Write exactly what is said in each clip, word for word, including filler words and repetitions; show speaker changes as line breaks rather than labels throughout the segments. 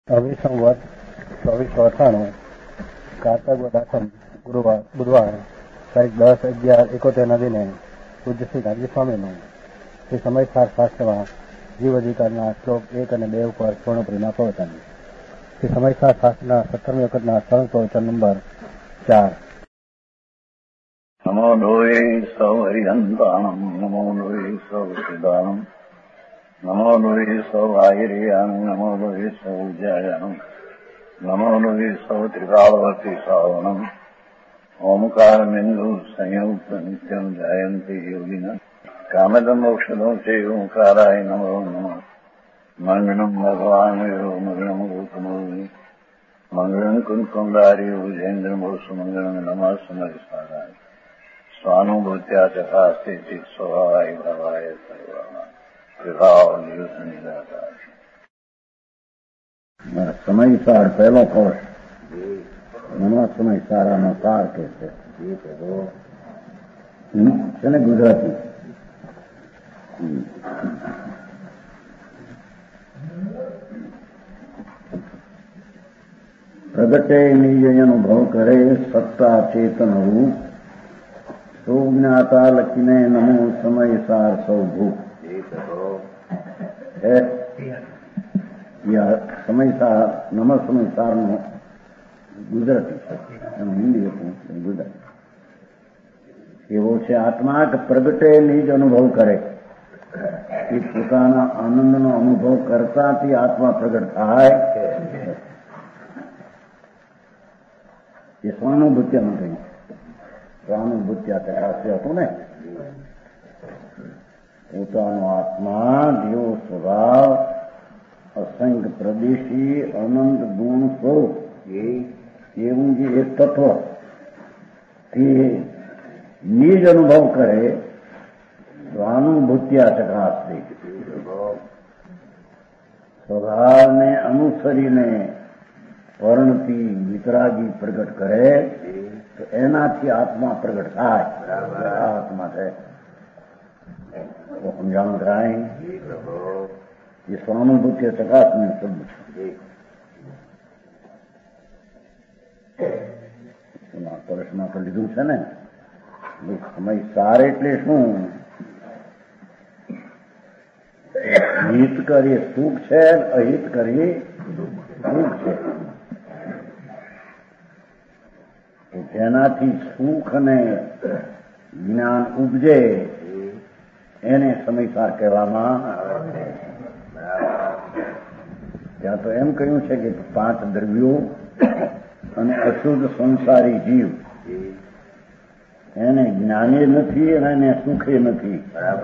ચોવીસ સંવત ચોવીસો અઠાણું કારતક આઠમ ગુરુવાર બુધવાર તારીખ દસ અગિયાર એકોતેરના દિને પૂજ્ય શ્રી ગાંધી સ્વામીનું શ્રી સમયસાર શાસ્ત્રમાં જીવ અધિકારના શ્લોક એક અને બે ઉપર પૂર્ણ પ્રેમા પ્રવચન. શ્રી સમયસાર શાસ્ત્રના સત્તરમી વખતના સરળ પ્રવચન નંબર ચાર.
નમો લોહે સૌ હરિહંતાણમ નમો લોહે સૌ સિદ્ધાણમ નમો લોહે સૌ આયર્યાણમ નમો લોહે સૌ જયાણમ નમો લોહે સૌ ત્રિકાળવતી શ્રાવણમ ઓમકાર બિંદુ સંયુક્ત નિત્યમ જયંતિ યોગિન કામદમોક્ષદો છે ઓંકારાય નમો નમઃ. મંગળમ ભગવાન મંગળમ ગૌતમોની મંગળમ કુંકુંડારી ઉજેન્દ્રમો સુમંગળમ નમઃ સમયસારાય સ્વાનુભૂત્યા ચકાસ્તે ચિત સ્વભાવાય ભાવાય સર્વાના વિભાવ નિયુત નિરાકાર.
સમયસાર પહેલો કોર્સ નવા સમયસારાનો સાર કે છે છે ને ગુજરાતી. પ્રગટે નિજ અનુભવ કરે સત્તા ચેતન રૂપ સુજ્ઞાતા લખીને નમો સમયસાર સૌ ભૂપ. સમયસાર નમ સમયસારનો ગુજરાતી છે, એનું હિન્દી હતું ગુજરાતી. એવો છે આત્મા કે પ્રગટે નિજ અનુભવ કરે, એ પોતાના આનંદનો અનુભવ કરતાથી આત્મા પ્રગટ થાય. એ સ્વાનુભૂત્યા નથી, સ્વાનુભૂત્યા ચકાસ્ય હતું ને. પોતાનો આત્મા જેવો સ્વભાવ અસંખ્ય પ્રદેશી અનંત ગુણ સ્વરૂપ એવું જે એક તત્વ તે નિજ અનુભવ કરે સ્વાનુભૂત્યા ચકાસ્ય. સ્વભાવને અનુસરીને વર્ણથી વિતરાગી પ્રગટ કરે તો એનાથી આત્મા પ્રગટ થાય. આત્મા છે સમજાણું કરાય. એ સ્વાનુભૂતિ ચકાસને શબ્દ પ્રશ્ન તો લીધું છે ને. સમયસાર એટલે શું? હિત કરીએ સુખ છે, અહિત કરીએ દુઃખ છે. જેનાથી સુખ અને જ્ઞાન ઉપજે એને સમયસાર કહેવામાં આવે. ત્યાં તો એમ કહ્યું છે કે પાંચ દ્રવ્યો અને અશુદ્ધ સંસારી જીવ એને જ્ઞાને નથી અને એને સુખે નથી.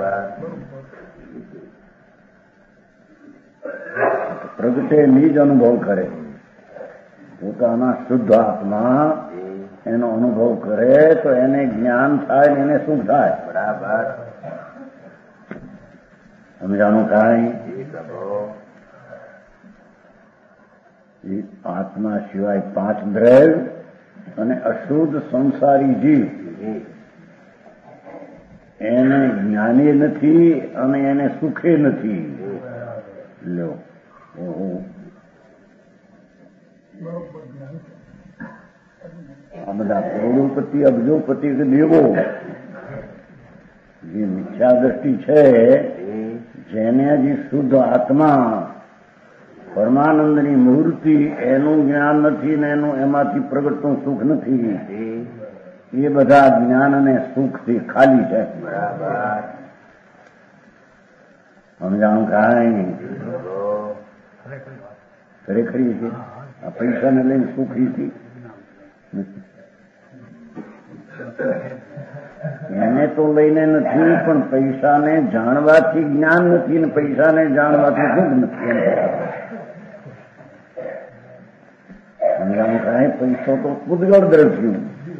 પ્રગટે નિજ અનુભવ કરે, પોતાના શુદ્ધ આત્મા એનો અનુભવ કરે તો એને જ્ઞાન થાય ને એને સુખ થાય. બરાબર સમજાણું કાંઈ? આત્મા સિવાય પાંચ દ્રવ્ય અને અશુદ્ધ સંસારી જીવ એને જ્ઞાની નથી અને એને સુખે નથી. લો આ બધા કરોડોપતિ અબજોપતિ કે દેવો જે મિથ્યા દ્રષ્ટિ છે, જેને જે શુદ્ધ આત્મા પરમાનંદની મૂર્તિ એનું જ્ઞાન નથી ને એનું એમાંથી પ્રગટતું સુખ નથી, એ બધા જ્ઞાન અને સુખથી ખાલી છે. બરાબર સમજાણું કાંઈ? ખરેખરી છે આ પૈસાને લઈને સુખી હતી. એને તો લઈને નથી, પણ પૈસાને જાણવાથી જ્ઞાન નથી ને પૈસાને જાણવાથી સુખ નથી. સમજાણું કાંઈ? પૈસો તો પૂતગળ દ્રવ્યું,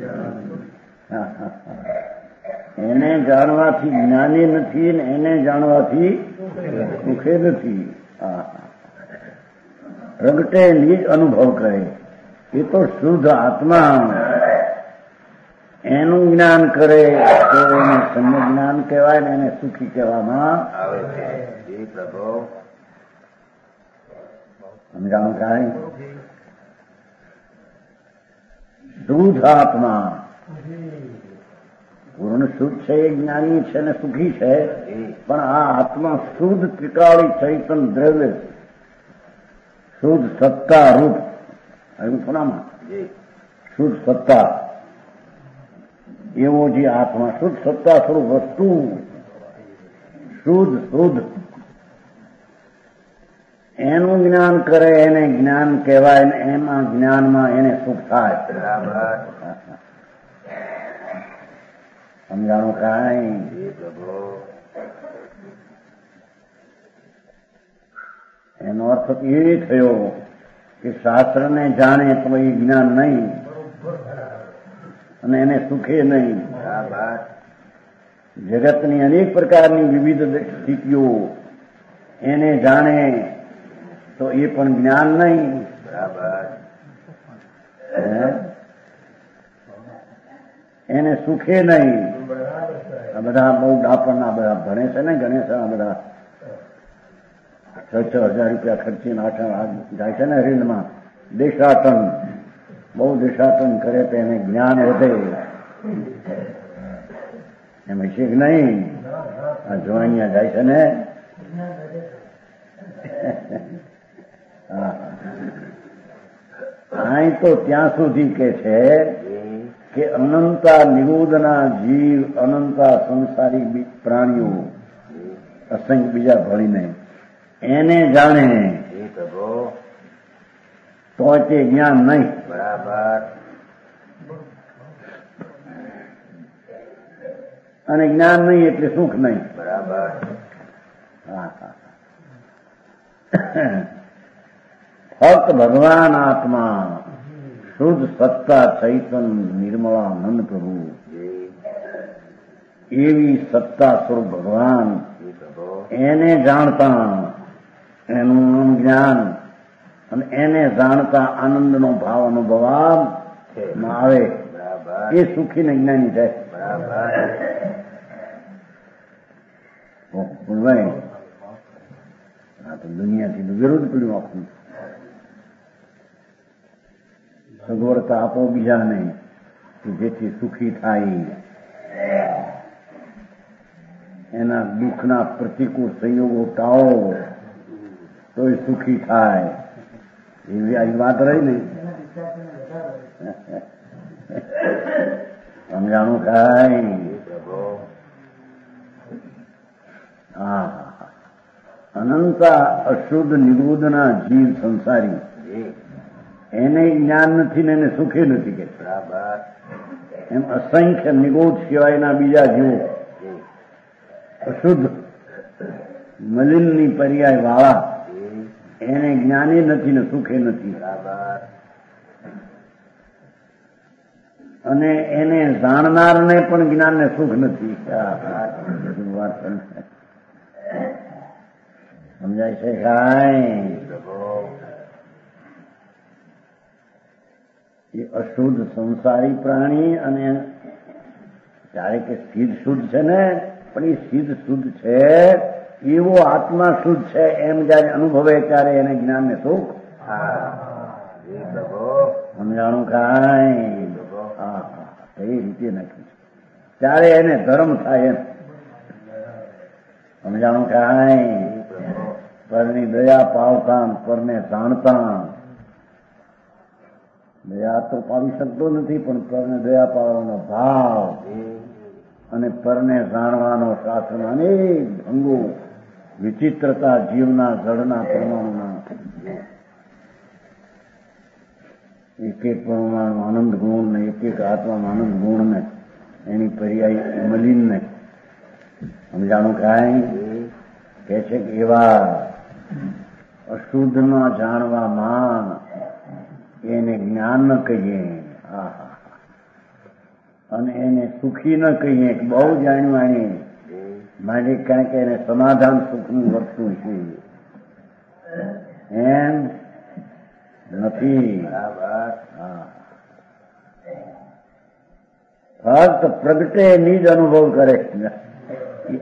એને જાણવાથી જ્ઞાની નથી ને એને જાણવાથી સુખે નથી. પ્રગટે નિજ અનુભવ કરે, એ તો શુદ્ધ આત્મા એનું જ્ઞાન કરે તો એને સમ્ય જ્ઞાન કહેવાય ને એને સુખી કહેવામાં આવે છે. સમજાણું કાંઈ? શુદ્ધ આત્મા પૂર્ણ શુદ્ધ છે, એ જ્ઞાની છે ને સુખી છે, પણ આ આત્મા શુદ્ધ ત્રિકાળી ચૈતન દ્રવ્ય શુદ્ધ સત્તા રૂપ આવ્યું થોડામાં શુદ્ધ સત્તા એવો જે આત્મા શુદ્ધ સત્તા સ્વરૂપ વસ્તુ શુદ્ધ શુદ્ધ એનું જ્ઞાન કરે એને જ્ઞાન કહેવાય ને એમાં જ્ઞાનમાં એને સુખ થાય. સમજાણું કાંઈ? એનો અર્થ એ થયો કે શાસ્ત્રને જાણે તો એ જ્ઞાન નહીં અને એને સુખે નહીં. જગતની અનેક પ્રકારની વિવિધ સ્થિતિઓ એને જાણે તો એ પણ જ્ઞાન નહીં. એને સુખે નહીં. આ બધા બહુ ડાપણના બધા ભણે છે ને ગણેશ આ બધા છ છ હજાર રૂપિયા ખર્ચીને આઠ જાય છે ને રીલમાં દેશાટન બહુ દેશાટન કરે તો એને જ્ઞાન વધે એમ છે કે નહીં? આ જોવાનિયા જાય છે ને અહીં તો ત્યાં સુધી કે છે કે અનંતા નિરોધના જીવ અનંતા સંસારી પ્રાણીઓ અસંખ્ય બીજા ભળીને એને જાણે તો તે જ્ઞાન નહીં. બરાબર. અને જ્ઞાન નહીં એટલે સુખ નહીં. બરાબર. હા હા. ફક્ત ભગવાન આત્મા શુદ્ધ સત્તા ચૈતન નિર્મળાનંદ પ્રભુ એવી સત્તા સ્વરૂપ ભગવાન એને જાણતા એનું જ્ઞાન અને એને જાણતા આનંદનો ભાવ અનુભવવામાં આવે એ સુખી ને જ્ઞાની થાય. ભાઈ આ તો દુનિયાથી વિરોધ પડ્યું આખું. સગવડતા આપો બીજાને કે જેથી સુખી થાય, એના દુઃખના પ્રતિકૂળ સંયોગો ટાળો તો એ સુખી થાય. એવી આ વાત રહી ને સમજાણું કાંઈ? હા અનંતા અશુદ્ધ નિરોધના જીવ સંસારી એને જ્ઞાન નથી ને એને સુખે નથી કે એમ અસંખ્ય નિગોધ સિવાયના બીજા જીવો અશુદ્ધ મલિનની પર્યાય વાળા એને જ્ઞાની નથી ને સુખે નથી. અને એને જાણનારને પણ જ્ઞાનને સુખ નથી. સમજાય છે કાંઈ? એ અશુદ્ધ સંસારી પ્રાણી અને ત્યારે કે સિદ્ધ શુદ્ધ છે ને પણ એ સિદ્ધ શુદ્ધ છે એવો આત્મા શુદ્ધ છે એમ જયારે અનુભવે ત્યારે એને જ્ઞાન ને સુખ. સમજાણું કાંઈ? હા એ રીતે નથી ત્યારે એને ધર્મ થાય એમ. સમજાણું કાંઈ? પરની દયા પાવતા પરને જાણતા. દયા તો પાવી શકતો નથી પણ પરને દયા પાવવાનો ભાવ અને પરને જાણવાનો શાસ્ત્રના અનેક ભંગો વિચિત્રતા જીવના જળના પરમાણુના એક એક પરમાણુ આનંદ ગુણ ને એક એક આત્મા આનંદ ગુણ ને એની પર્યાય મલિન ને સમજાણું કાંઈ? કે છે કે એવા અશુદ્ધનો જાણવામાં એને જ્ઞાન ન કહીએ અને એને સુખી ન કહીએ કે બહુ જાણ્યું આણી માટે કારણ કે એને સમાધાન સુખનું વસ્તુ છે એમ નથી. ફક્ત પ્રગટે નિજ અનુભવ કરે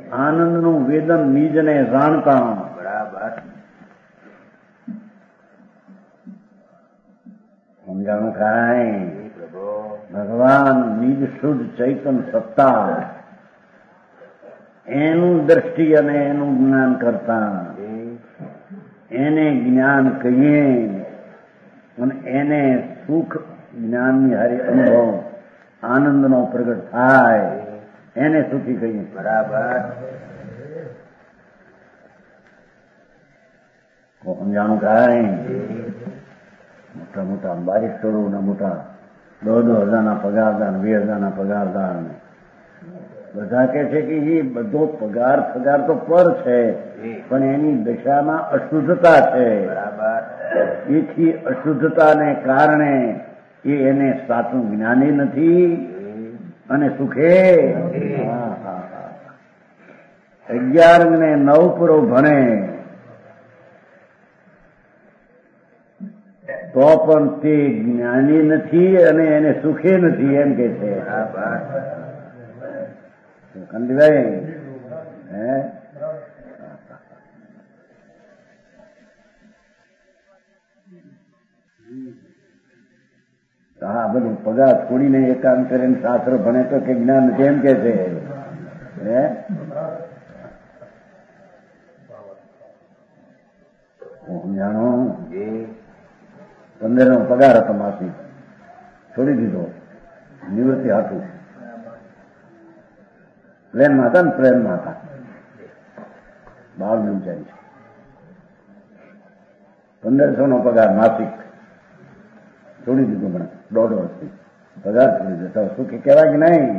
આનંદનું વેદન નિજને જાણતા. બરાબર. સમજાણું કાંઈ? ભગવાન નિજ શુદ્ધ ચૈતન સત્તા એનું દ્રષ્ટિ અને એનું જ્ઞાન કરતા એને જ્ઞાન કહીએ અને એને સુખ જ્ઞાનની હારી અનુભવ આનંદનો પ્રગટ થાય એને સુખી કહીએ. બરાબર. સમજાણું કાંઈ? મોટા મોટા બારિસ્ટરો ના મોટા દો દો હજારના પગારદાર, વીસ હજારના પગારદાર બધા કે છે કે એ બધો પગાર પગાર તો પર છે, પણ એની દશામાં અશુદ્ધતા છે. એથી અશુદ્ધતાને કારણે એ એને સાચું જ્ઞાની નથી અને સુખે. અગિયાર ને નવ પૂરો ભણે તો પણ તે જ્ઞાની નથી અને એને સુખે નથી એમ કે છે. કંદીભાઈ હે હા બધું પગાર છોડીને એકાંત કરીને શાસ્ત્ર ભણે તો કે જ્ઞાન નથી એમ કે છે. હે જાણો પંદર નો પગાર હતો માસી છોડી દીધો નિવૃત્તિ હતું. પ્લેનમાં હતા ને પ્લેનમાં હતા બાર વિચારી પંદરસો નો પગાર માસિક છોડી દીધું. મને દોઢ વર્ષથી પગાર છોડી દીધો. સુખી કહેવાય કે નહીં?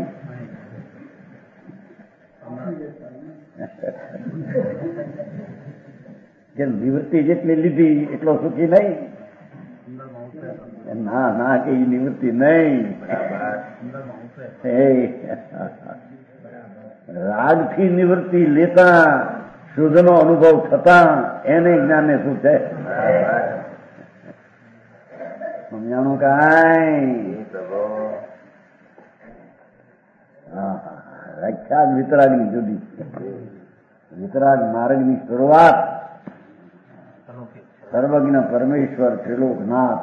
કે નિવૃત્તિ જેટલી લીધી એટલો સુખી નહીં? ના ના કે નિવૃત્તિ નહીં. રાગથી નિવૃત્તિ લેતા શુદ્ધનો અનુભવ થતા એને જ્ઞાનને શું છે? સમજાણું કાંઈ? વ્યાખ્યાત વિતરાગની જુદી. વિતરાગ માર્ગની શરૂઆત સર્વજ્ઞ પરમેશ્વર ત્રિલોકનાથ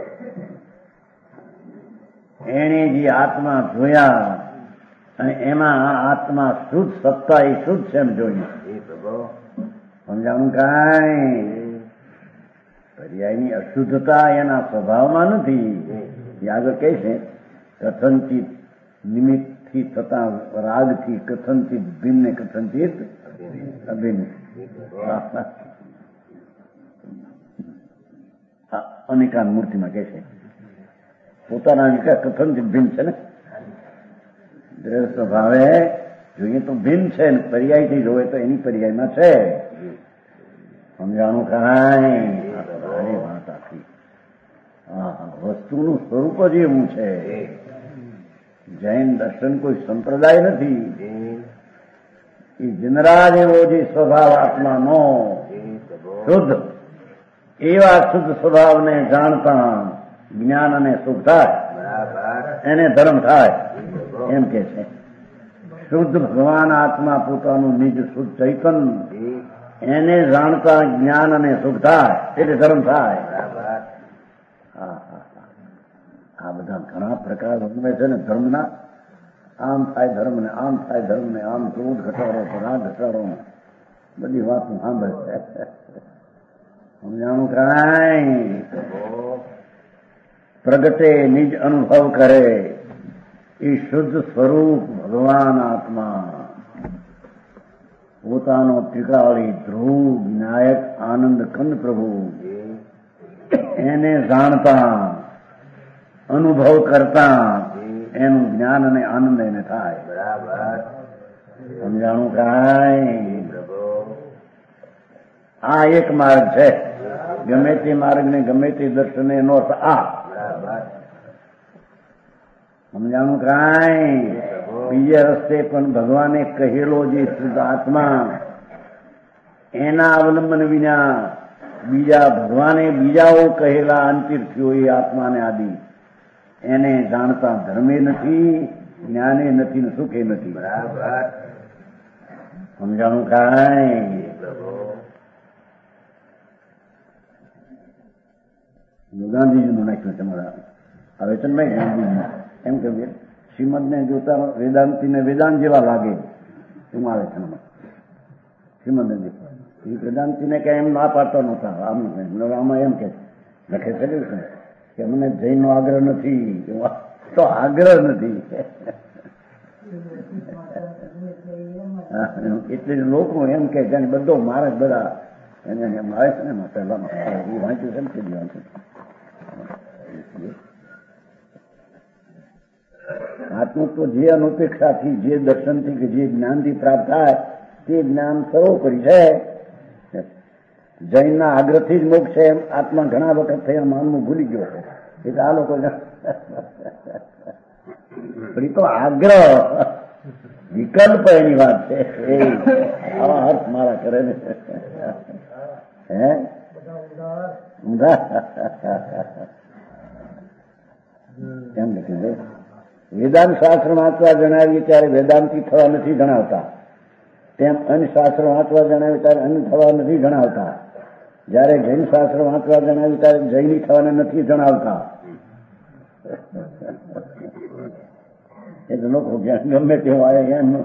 એને જે આત્મા જોયા અને એમાં આ આત્મા શુદ્ધ સત્તા એ શુદ્ધ છે એમ જોયું. સમજાણું કાંઈ? પર્યાયની અશુદ્ધતા એના સ્વભાવમાં નથી. એ આગળ કહે છે કથનચિત નિમિત્તથી થતા રાગથી કથનચિત ભિન્ન કથનચિત અભિન્ન. અનેકાન મૂર્તિમાં કહે છે પોતાના કથનચિત ભિન્ન છે ને સ્વભાવે જોઈએ તો ભિન્ન છે ને પર્યાયથી જોવે તો એની પર્યાયમાં છે. સમજાણું કાંઈ? વાત આખી વસ્તુનું સ્વરૂપ જ એવું છે. જૈન દર્શન કોઈ સંપ્રદાય નથી. એ જનરાજ એવો જે સ્વભાવ આત્માનો શુદ્ધ એવા શુદ્ધ સ્વભાવને જાણતા જ્ઞાન અને સુખ થાય એને ધર્મ થાય એમ કે છે. શુદ્ધ ભગવાન આત્મા પોતાનું નિજ શુદ્ધ ચૈતન એને જાણતા જ્ઞાન અને સુખ થાય એટલે ધર્મ થાય. આ બધા ઘણા પ્રકાર વર્ણવે છે ને ધર્મના. આમ થાય ધર્મ ને આમ થાય ધર્મ ને આમ ક્રોધ ઘટાડો રાગ ઘટાડો બધી વાતો સાંભળે છે. સમજાણું કાંઈ? પ્રગટે નિજ અનુભવ કરે એ શુદ્ધ સ્વરૂપ ભગવાન આત્મા પોતાનો ત્રિકાળી ધ્રુવ વિનાયક આનંદ કંદ પ્રભુ એને જાણતા અનુભવ કરતા એનું જ્ઞાન અને આનંદ એને થાય. બરાબર. સમજાણું કાંઈ? આ એક માર્ગ છે. ગમે તે માર્ગ ને ગમે તે દર્શન એનો અર્થ આ. સમજાણું કાંઈ? બીજા રસ્તે પણ ભગવાને કહેલો જે શુદ્ધ આત્મા એના અવલંબન વિના બીજા ભગવાને બીજાઓ કહેલા અંતિર્થીઓ એ આત્માને આદિ એને જાણતા ધર્મે નથી, જ્ઞાને નથી ને સુખે નથી. બરાબર. સમજાણું કાંઈ? ગાંધીજીનું નાખ્યું તમારા આ વેચનભાઈ ગાંધીજી એમ કે શ્રીમદને જોતા વેદાંતિને વેદાંત જેવા લાગે એમાં આવે છે શ્રીમદ એ વેદાંતિને કઈ એમ ના પાડતો નહોતા આમ આમાં એમ કે લખે છે કે મને જૈનનો આગ્રહ નથી તો આગ્રહ નથી એટલે લોકો એમ કે જાણે બધો મારે બધા એને એમ આવે છે ને પહેલામાં એ વાંચ્યું છે ને તે વાંચ્યું આત્મત્વ જે અનુપેક્ષાથી જે દર્શનથી કે જે જ્ઞાનથી પ્રાપ્ત થાય તે જ્ઞાન સર્વોપરી છે. જૈનના આગ્રહથી જ મોક્ષ છે એમ આત્મા ઘણા વખત થયા માનવું ભૂલી ગયો છે એટલે આ લોકો તો આગ્રહ વિકલ્પ એની વાત છે આવા અર્થ મારા કરે ને હે એમ લખ્યું છે વેદાંત શાસ્ત્ર વાંચવા જણાવ્યું ત્યારે વેદાંતિ થવા નથી જણાવતા તેમ અન્ય શાસ્ત્ર વાંચવા જણાવ્યું ત્યારે અન્ય થવા નથી જણાવતા જયારે જૈન શાસ્ત્ર વાંચવા જણાવ્યું ત્યારે જૈની થવાને નથી જણાવતા એટલે લોકો ગમે તેવું આવે એમ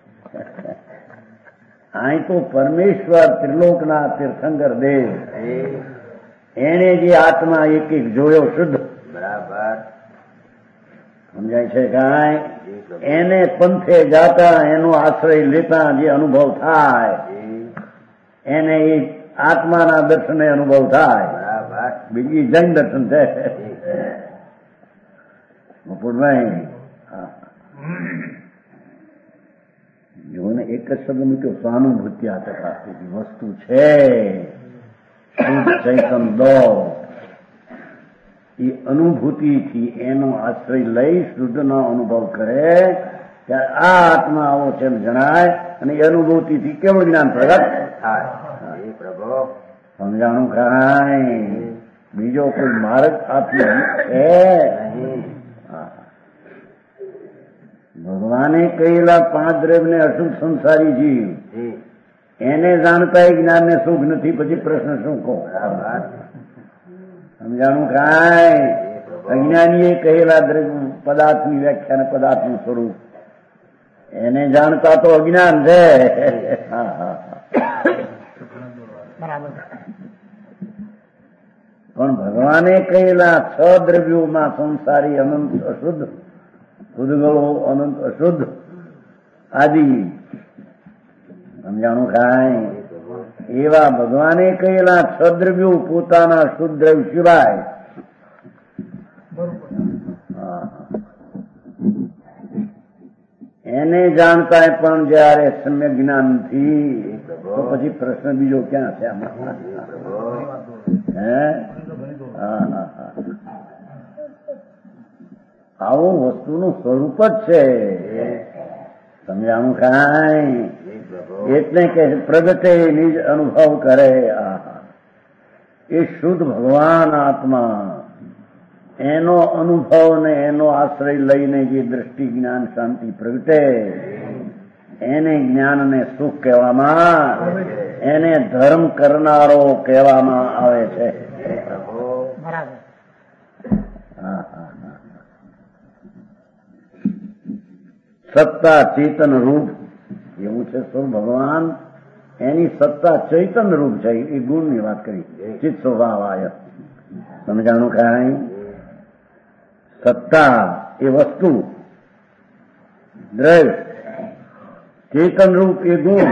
અહીં તો પરમેશ્વર ત્રિલોકના તીર્થંકર દેવ એને જે આત્મા એક એક જોયો શુદ્ધ બરાબર સમજાય છે કાંઈ એને પંથે જાતા એનો આશ્રય લેતા જે અનુભવ થાય એને એ આત્માના દર્શને અનુભવ થાય બીજી જૈન દર્શન છે બપોરભાઈ જોને એક જ શબ્દ મૂક્યો સ્વાનુભૂતિ આ ચકાસતી વસ્તુ છે શુદ્ધ ચૈતન દો એ અનુભૂતિથી એનો આશ્રય લઈ શુદ્ધનો અનુભવ કરે ત્યારે આ આત્મા આવો છે એમ જણાય અને એ અનુભૂતિથી કેવું જ્ઞાન પ્રગટ થાય પ્રભુ સમજાણું કાંઈ બીજો કોઈ માર્ગ આત્મા છે ભગવાને કહેલા પાંચ દ્રવ્યને અશુદ્ધ સંસારી જીવ એને જાણતા એ જ્ઞાનને સુખ નથી પછી પ્રશ્ન શું કહો સમજાણું કાંઈ અજ્ઞાનીએ કહેલા દ્રવ્ય પદાર્થની વ્યાખ્યા અને પદાર્થનું સ્વરૂપ એને જાણતા તો અજ્ઞાન છે હા હા પણ ભગવાને કહેલા છ દ્રવ્યોમાં સંસારી અનંત અશુદ્ધ ઉદગળો અનંત અશુદ્ધ આદિ સમજાણું કાંઈ એવા ભગવાને કહેલા છ દ્રવ્યો પોતાના શુદ્ધ દ્રવ્ય સિવાય એને જાણતા પણ જયારે સમ્યક જ્ઞાન નથી તો પછી પ્રશ્ન બીજો ક્યાં છે આમાં હે આવું વસ્તુનું સ્વરૂપ જ છે સમજાણું કાંઈ એટલે કે પ્રગટે નિજ અનુભવ કરે એ શુદ્ધ ભગવાન આત્મા એનો અનુભવ ને એનો આશ્રય લઈને જે દ્રષ્ટિ જ્ઞાન શાંતિ પ્રગટે એને જ્ઞાનને સુખ કહેવામાં એને ધર્મ કરનારો કહેવામાં આવે છે હા હા સત્તા ચેતન રૂપ એવું છે સ્વ ભગવાન એની સત્તા ચૈતન રૂપ છે એ ગુણની વાત કરી ચિત્ત સ્વભાવ આય સમજાણું કાંઈ સત્તા એ વસ્તુ દ્રવ્ય ચેતન રૂપ એ ગુણ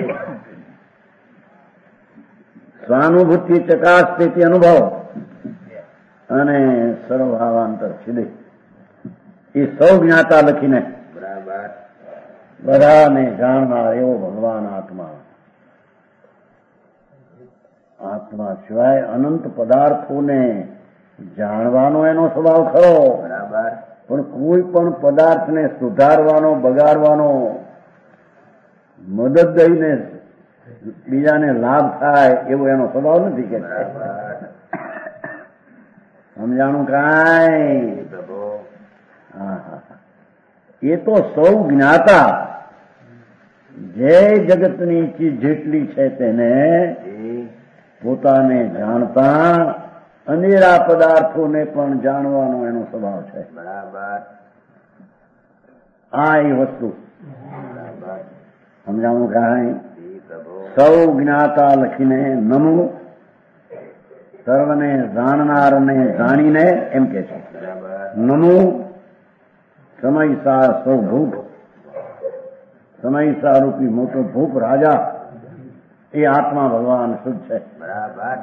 સ્વાનુભૂતિ ચકાસ તે અનુભવ અને સર્વભાવાંતર છિદે એ સૌ જ્ઞાતા લખીને બધાને જાણનાર એવો ભગવાન આત્મા આત્મા સિવાય અનંત પદાર્થોને જાણવાનો એનો સ્વભાવ ખરો બરાબર પણ કોઈ પણ પદાર્થને સુધારવાનો બગાડવાનો મદદ દઈને બીજાને લાભ થાય એવો એનો સ્વભાવ નથી કે સમજાણું કાંઈ હા હા એ તો સૌ જ્ઞાતા જે જગતની ચીજ જેટલી છે તેને પોતાને જાણતા અંધેરા પદાર્થોને પણ જાણવાનો એનો સ્વભાવ છે.
બરાબર.
આ એ વસ્તુ સમજાવું કાંઈ સૌ જ્ઞાતા લખીને નમું સર્વને જાણનારને જાણીને એમ કે છે. નમું સમયસાર સૌ ભૂપ, સમયસાર રૂપી મોટો ભૂપ રાજા એ આત્મા ભગવાન શુદ્ધ છે.
બરાબર.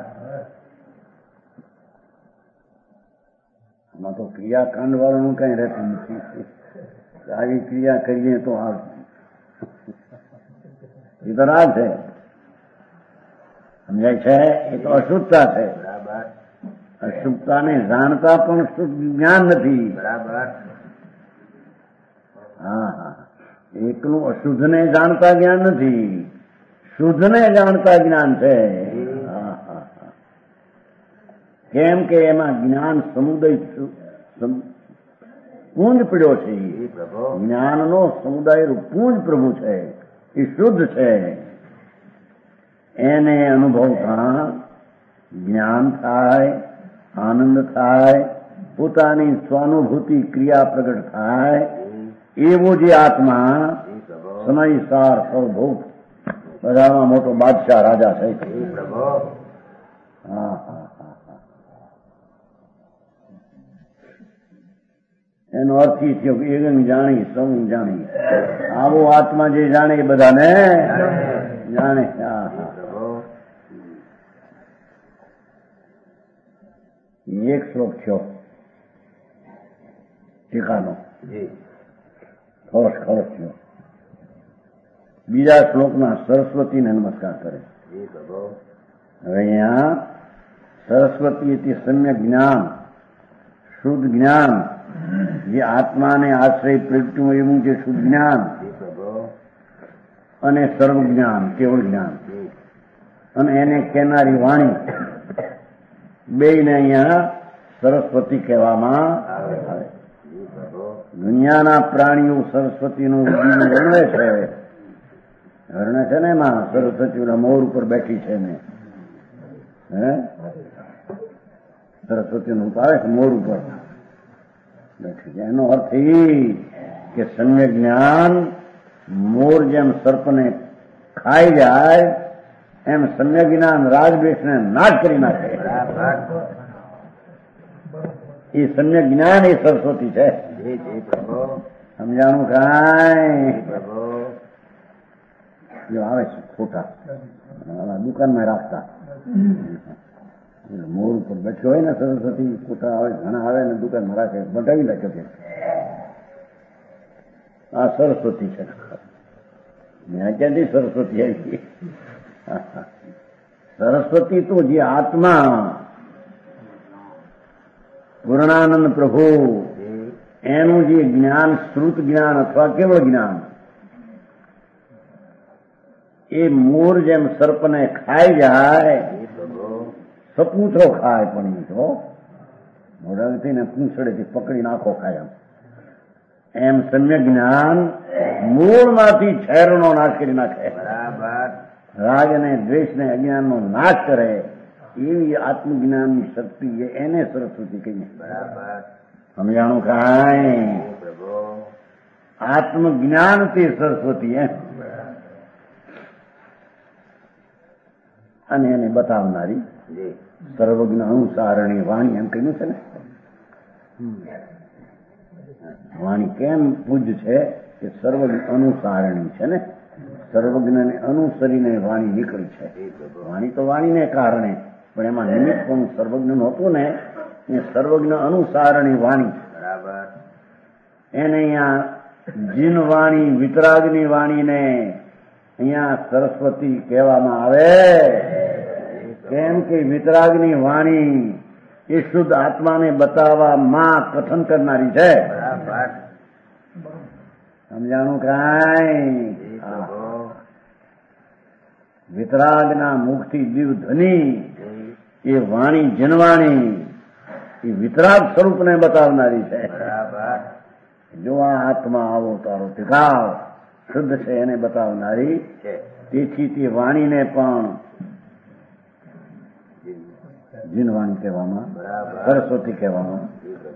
આમાં તો ક્રિયાકાંડ વાળાનું કઈ રહેતું નથી. આવી ક્રિયા કરીએ તો આ એ તો રાગ છે, સમજાય છે. એ તો અશુદ્ધતા છે.
બરાબર.
અશુદ્ધતાને જાણતા પણ શુદ્ધ જ્ઞાન નથી.
બરાબર.
હા હા એકલું અશુદ્ધને જાણતા જ્ઞાન નથી, શુદ્ધને જાણતા જ્ઞાન છે. હા હા હા કેમ કે એમાં જ્ઞાન સમુદાય પૂંજ પડ્યો છે. જ્ઞાનનો સમુદાય પૂંજ પ્રભુ છે, એ શુદ્ધ છે. એને અનુભવતા જ્ઞાન થાય, આનંદ થાય, પોતાની સ્વાનુભૂતિ ક્રિયા પ્રગટ થાય. એવો જે આત્મા સમયસાર સૌભૂત બધામાં મોટો બાદશાહ રાજા છે. હા હા હા હા એનો અર્થ એ થયો કે એકમ જાણી સૌ જાણી. આવો આત્મા જે જાણે એ બધાને જાણે. હા હા એક શ્લોક થયો ટીકાનો, ખોસ ખોસ થયો. બીજા શ્લોકમાં સરસ્વતીને નમસ્કાર કરે. હવે અહીંયા સરસ્વતી એટલે સમ્યક જ્ઞાન, શુદ્ધ જ્ઞાન, જે આત્માને આશ્રય પ્રગટ્યું એવું જે શુદ્ધ જ્ઞાન અને સર્વ જ્ઞાન, કેવળ જ્ઞાન અને એને કહેનારી વાણી, બેયને અહીંયા સરસ્વતી કહેવામાં આવે. દુનિયાના પ્રાણીઓ સરસ્વતીનું વર્ણે છે, વર્ણે છે ને એમાં સરસ્વતી મોર ઉપર બેઠી છે ને, હે સરસ્વતીનું આવે છે મોર ઉપર બેઠી છે. એનો અર્થ એ કે સમ્યક જ્ઞાન મોર જેમ સર્પને ખાઈ જાય એમ સમ્યક જ્ઞાન રાજદ્વેષને નાશ કરી નાખે. એ સમ્યક જ્ઞાન એ સરસ્વતી છે. સમજાણું કાંઈ? જો આવે છે ખોટા દુકાનમાં રાખતા, મોર ઉપર બેઠો હોય ને સરસ્વતી, ખોટા આવે ઘણા આવે ને દુકાનમાં રાખે, બટાવી નાખે છે. આ સરસ્વતી છે. ત્યાં ક્યાંથી સરસ્વતી આવી? સરસ્વતી તો જે આત્મા પૂર્ણાનંદ પ્રભુ એનું જે જ્ઞાન, શ્રુત જ્ઞાન અથવા કેવળ જ્ઞાન, એ મોર જેમ સર્પને ખાઈ જાય, સપૂથરો ખાય પણ એ તો મોઢાથી ને પૂંછડેથી પકડી નાખો ખાય એમ સમ્યક જ્ઞાન મૂળમાંથી છેરનો નાશ કરી નાખે. રાગ અને દ્વેષ ને અજ્ઞાનનો નાશ કરે એવી આત્મજ્ઞાનની શક્તિ છે, એને સરસ્વતી કહીએ. સમજાણું કાંઈ? આત્મજ્ઞાન તે સરસ્વતી એમ, અને એને બતાવનારી સર્વજ્ઞ અનુસારણી વાણી એમ કહ્યું છે ને. વાણી કેમ પૂજ્ય છે કે સર્વજ્ઞ અનુસારણી છે ને, સર્વજ્ઞને અનુસરીને વાણી નીકળી છે. વાણી તો વાણીને કારણે, પણ એમાં નિમિત્ત પણ સર્વજ્ઞ નહોતું ને, એ સર્વજ્ઞ અનુસારણી વાણી. એને અહીંયા જીન વાણી, વિતરાગની વાણીને અહીંયા સરસ્વતી કહેવામાં આવે. કેમ કે વિતરાગની વાણી એ શુદ્ધ આત્માને બતાવવા માં કથન કરનારી છે. સમજાણું કાંઈ? વિતરાગના મુખથી જીવ ધની એ વાણી જનવાણી એ વિતરાગ સ્વરૂપને બતાવનારી છે. જો આ આત્મા આવો તારો ટીકાવ શુદ્ધ છે એને બતાવનારી. તેથી તે વાણીને પણ જીનવાણી કહેવામાં, સરસ્વતી કહેવામાં.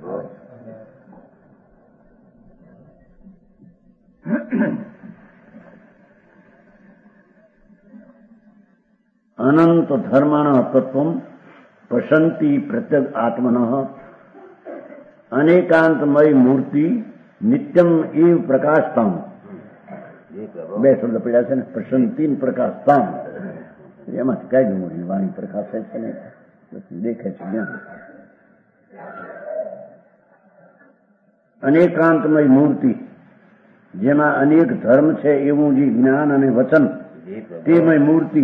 અનંત ધર્મણ તત્વ પસંતી પ્રત્યગ આત્મન અનેકાંતમય મૂર્તિ નિત્યમ એવ પ્રકાશતામ. બે શબ્દ પડ્યા છે ને, પ્રસંતી પ્રકાશતામ. એમાંથી કઈ ગયું વાણી પ્રકાશે છે ને, દેખે છે જ્ઞાન. અનેકાંતમય મૂર્તિ, જેમાં અનેક ધર્મ છે એવું જે જ્ઞાન અને વચન, તેમય મૂર્તિ.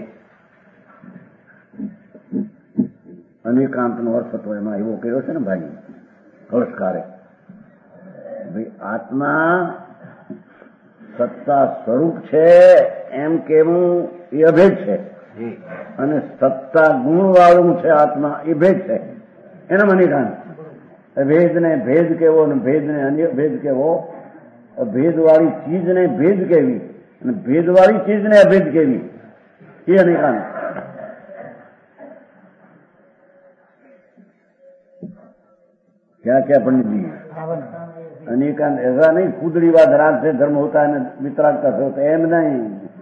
અનેકાંતનો અર્થ તો એમાં એવો કર્યો છે ને ભાઈ કળશકારે, ભાઈ આત્મા સત્તા સ્વરૂપ છે એમ કેવું એ અભેદ છે, અને સત્તા ગુણ વાળું છે આત્મા એ ભેદ છે. એના અનેકાંત. ભેદ ને ભેદ કેવો ને ભેદ ને અન્ય ભેદ કેવો, ભેદ વાળી ચીજ ને ભેદ કેવી અને ભેદ વાળી ચીજ ને અભેદ કેવી, એ અનેકાંત. क्या क्या पंडित जी, अनेकांत ऐसा नहीं खुदड़ीवाद राग से धर्म होता है, वितराग का होता है, एम नहीं.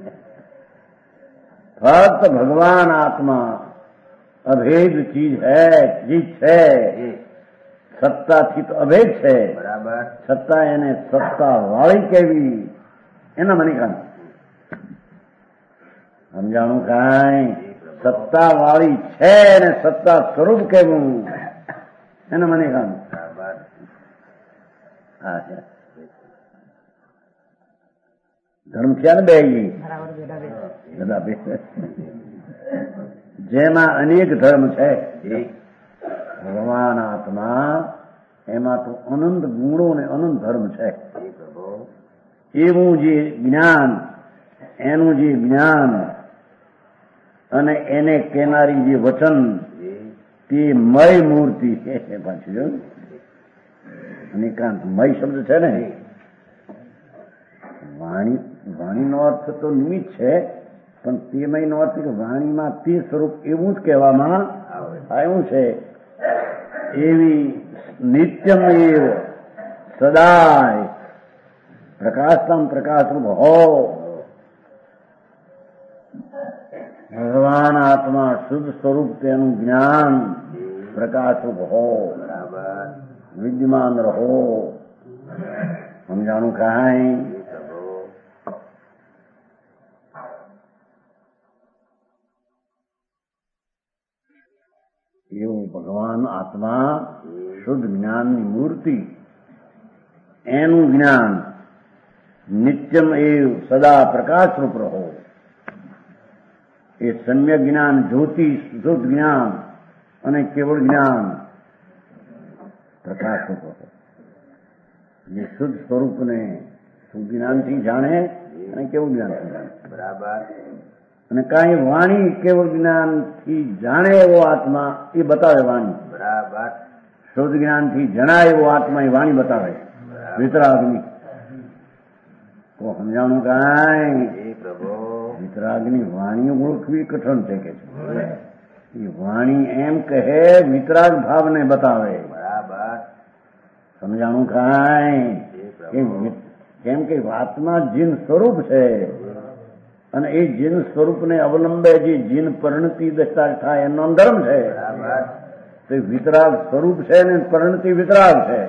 फक्त भगवान आत्मा अभेद चीज है, चीज है. सत्ता थी तो अभेद है, बराबर. सत्ता એને સત્તા વાળી કેવી, એના અનેકાંત. સમજાણું કાંઈ? સત્તા વાળી છે ને સત્તા સ્વરૂપ કેવું, એના અનેકાંત. હા છે ધર્મ થયા ને બે બધા બે, જેમાં અનેક ધર્મ છે. ભગવાન આત્મા એમાં તો અનંત ગુણો ને અનંત ધર્મ છે. એવું જે જ્ઞાન, એનું જે જ્ઞાન અને એને કેનારી જે વચન, તે મય મૂર્તિ છે. પાછું અનેકાંત મય શબ્દ છે ને, વાણી વાણીનો અર્થ તો નિમિત્ત છે, પણ તે મયનો અર્થ કે વાણીમાં તે સ્વરૂપ એવું જ કહેવામાં આવ્યું છે. એવી નિત્યમ એવ સદાય પ્રકાશતમ પ્રકાશરૂપ હો. ભગવાન આત્મા શુદ્ધ સ્વરૂપ તેનું જ્ઞાન પ્રકાશરૂપ હો, વિદ્યમાન રહો. સમજાણું કાંઈ? એવું ભગવાન આત્મા શુદ્ધ જ્ઞાનની મૂર્તિ, એનું જ્ઞાન નિત્યમ એવ સદા પ્રકાશરૂપ રહો. એ સમ્યક જ્ઞાન, જ્યોતિ, શુદ્ધ જ્ઞાન અને કેવળ જ્ઞાન પ્રકાશરૂપ રહો. જે શુદ્ધ સ્વરૂપને શુદ્ધ જ્ઞાનથી જાણે અને કેવું જ્ઞાનથી જાણે, બરાબર. અને કાંઈ વાણી કેવળ જ્ઞાનથી જાણે એવો આત્મા એ બતાવે વાણી, બરાબર. શુદ્ધ જ્ઞાનથી જણાય એવો આત્મા એ વાણી બતાવે, વિતરાગની. તો સમજાણું કાંઈ? વિતરાગની વાણી ઓળખવી કઠણ છે કે એ વાણી એમ કહે, વિતરાગ ભાવને બતાવે, બરાબર. સમજાણું કાંઈ? કેમ કે આત્મા જીન સ્વરૂપ છે, અને એ જીન સ્વરૂપને અવલંબે જે જીન પરિણતિ દશા થાય એનો ધર્મ છે. તો વિતરાગ સ્વરૂપ છે ને પરિણતિ વિતરાગ છે.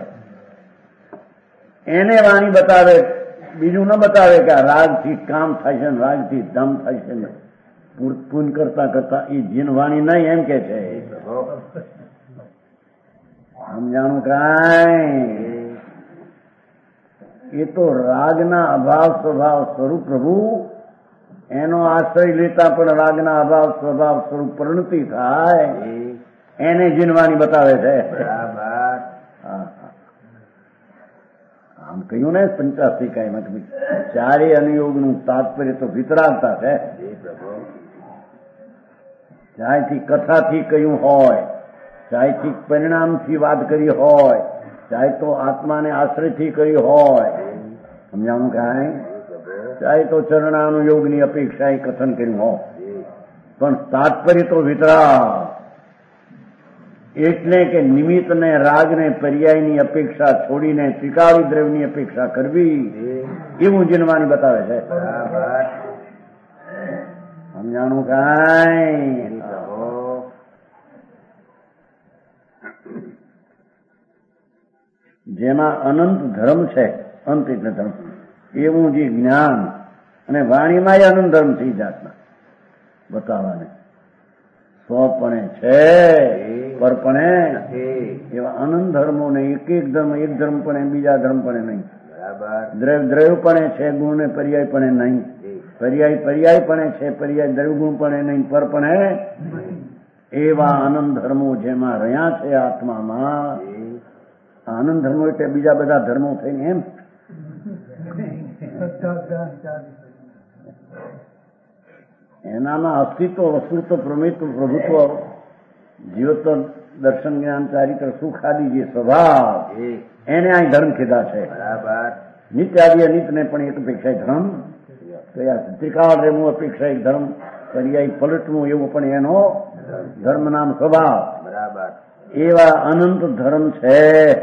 એને વાણી બતાવે, બીજું ન બતાવે કે આ રાગથી કામ થાય છે, રાગથી ધમ થાય છે. પૂન કરતા કરતા એ જીન વાણી નહીં એમ કે છે. સમજાણું કાંઈ? એ તો રાગના અભાવ સ્વભાવ સ્વરૂપ પ્રભુ, એનો આશ્રય લેતા પણ રાગના અભાવ સ્વભાવ સ્વરૂપ પરિણતિ થાય, એને જીનવાણી બતાવે છે. બરાબર. આમ કહ્યું ને પંચાસી કાયમાં કે ચારે અનુયોગનું તાત્પર્ય તો વિતરાગતા છે. ચાહેથી કથાથી કહ્યું હોય, ચાહેથી પરિણામથી વાત કરી હોય, ચાહે તો આત્માને આશ્રયથી કરી હોય, સમજાવું કાંઈ? ચાહે તો ચરણાનુયોગની અપેક્ષાએ કથન કર્યું હોય, પણ તાત્પર્ય તો વિતરાગ. એટલે કે નિમિત્તને રાગને પર્યાયની અપેક્ષા છોડીને ત્રિકાળી દ્રવ્યની અપેક્ષા કરવી એવું જીનવાની બતાવે છે. સમજાણું કાંઈ? જેમાં અનંત ધર્મ છે, અંત એટલે ધર્મ, એવું જે જ્ઞાન અને વાણીમાં અનંત ધર્મ થઈ જાતના બતાવવાને સ્વપણે છે પરપણે એવા અનંત ધર્મોને એક એક ધર્મ એક ધર્મ પણ બીજા ધર્મ પણ નહીં. દ્રવ્ય દ્રવ્યપણે છે, ગુણ ને પર્યાય પણ નહીં. પર્યાય પર્યાય પણ છે, પર્યાય દ્રવ્ય ગુણ પણ નહીં, પર પણ એવા આનંદ ધર્મો જેમાં રહ્યા છે આત્મામાં. આનંદ ધર્મો એટલે બીજા બધા ધર્મો થઈને એમ એનામાં અસ્તિત્વ, વસ્તુત્વ, પ્રમિત્વ, પ્રભુત્વ, જીવત્વ, દર્શન, જ્ઞાન, ચારિત્ર, સુખ આદિ જે સ્વભાવ એને અહીં ધર્મ કીધા છે. નિત્ય આદિ અનિત્યને પણ એક અપેક્ષા ધર્મ કયા ત્રિકાળ રેમું અપેક્ષા એક ધર્મ, પર્યાય પલટવું એવું પણ એનો ધર્મ નામ સ્વભાવ. બરાબર એવા અનંત ધર્મ છે.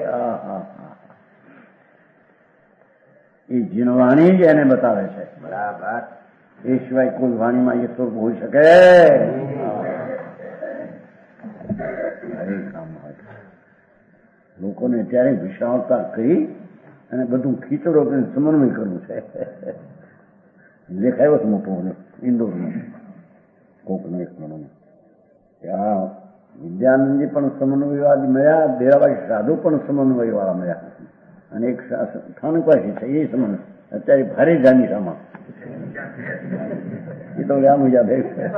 એ જીનવાણી જ એને બતાવે છે. બરાબર એ સિવાય કોઈ વાણીમાં એ સ્વરૂપ હોઈ શકે? લોકોને ત્યારે વિશાળતા કહી અને બધું ખીચડો કરીને સમન્વય કરવું છે. લેખાયો છે મોટો ઇન્દોરમાં કોકનો એક મણો આ વિદ્યાનંદજી પણ સમન્વયવાદી મળ્યા, દેરાવાસી સાધુ પણ સમન્વયવાળા મળ્યા અને એક સ્થાનકવાસી છે એ સમન્વય અત્યારે ભારે જાનીસામાં એ તો આમ યાદ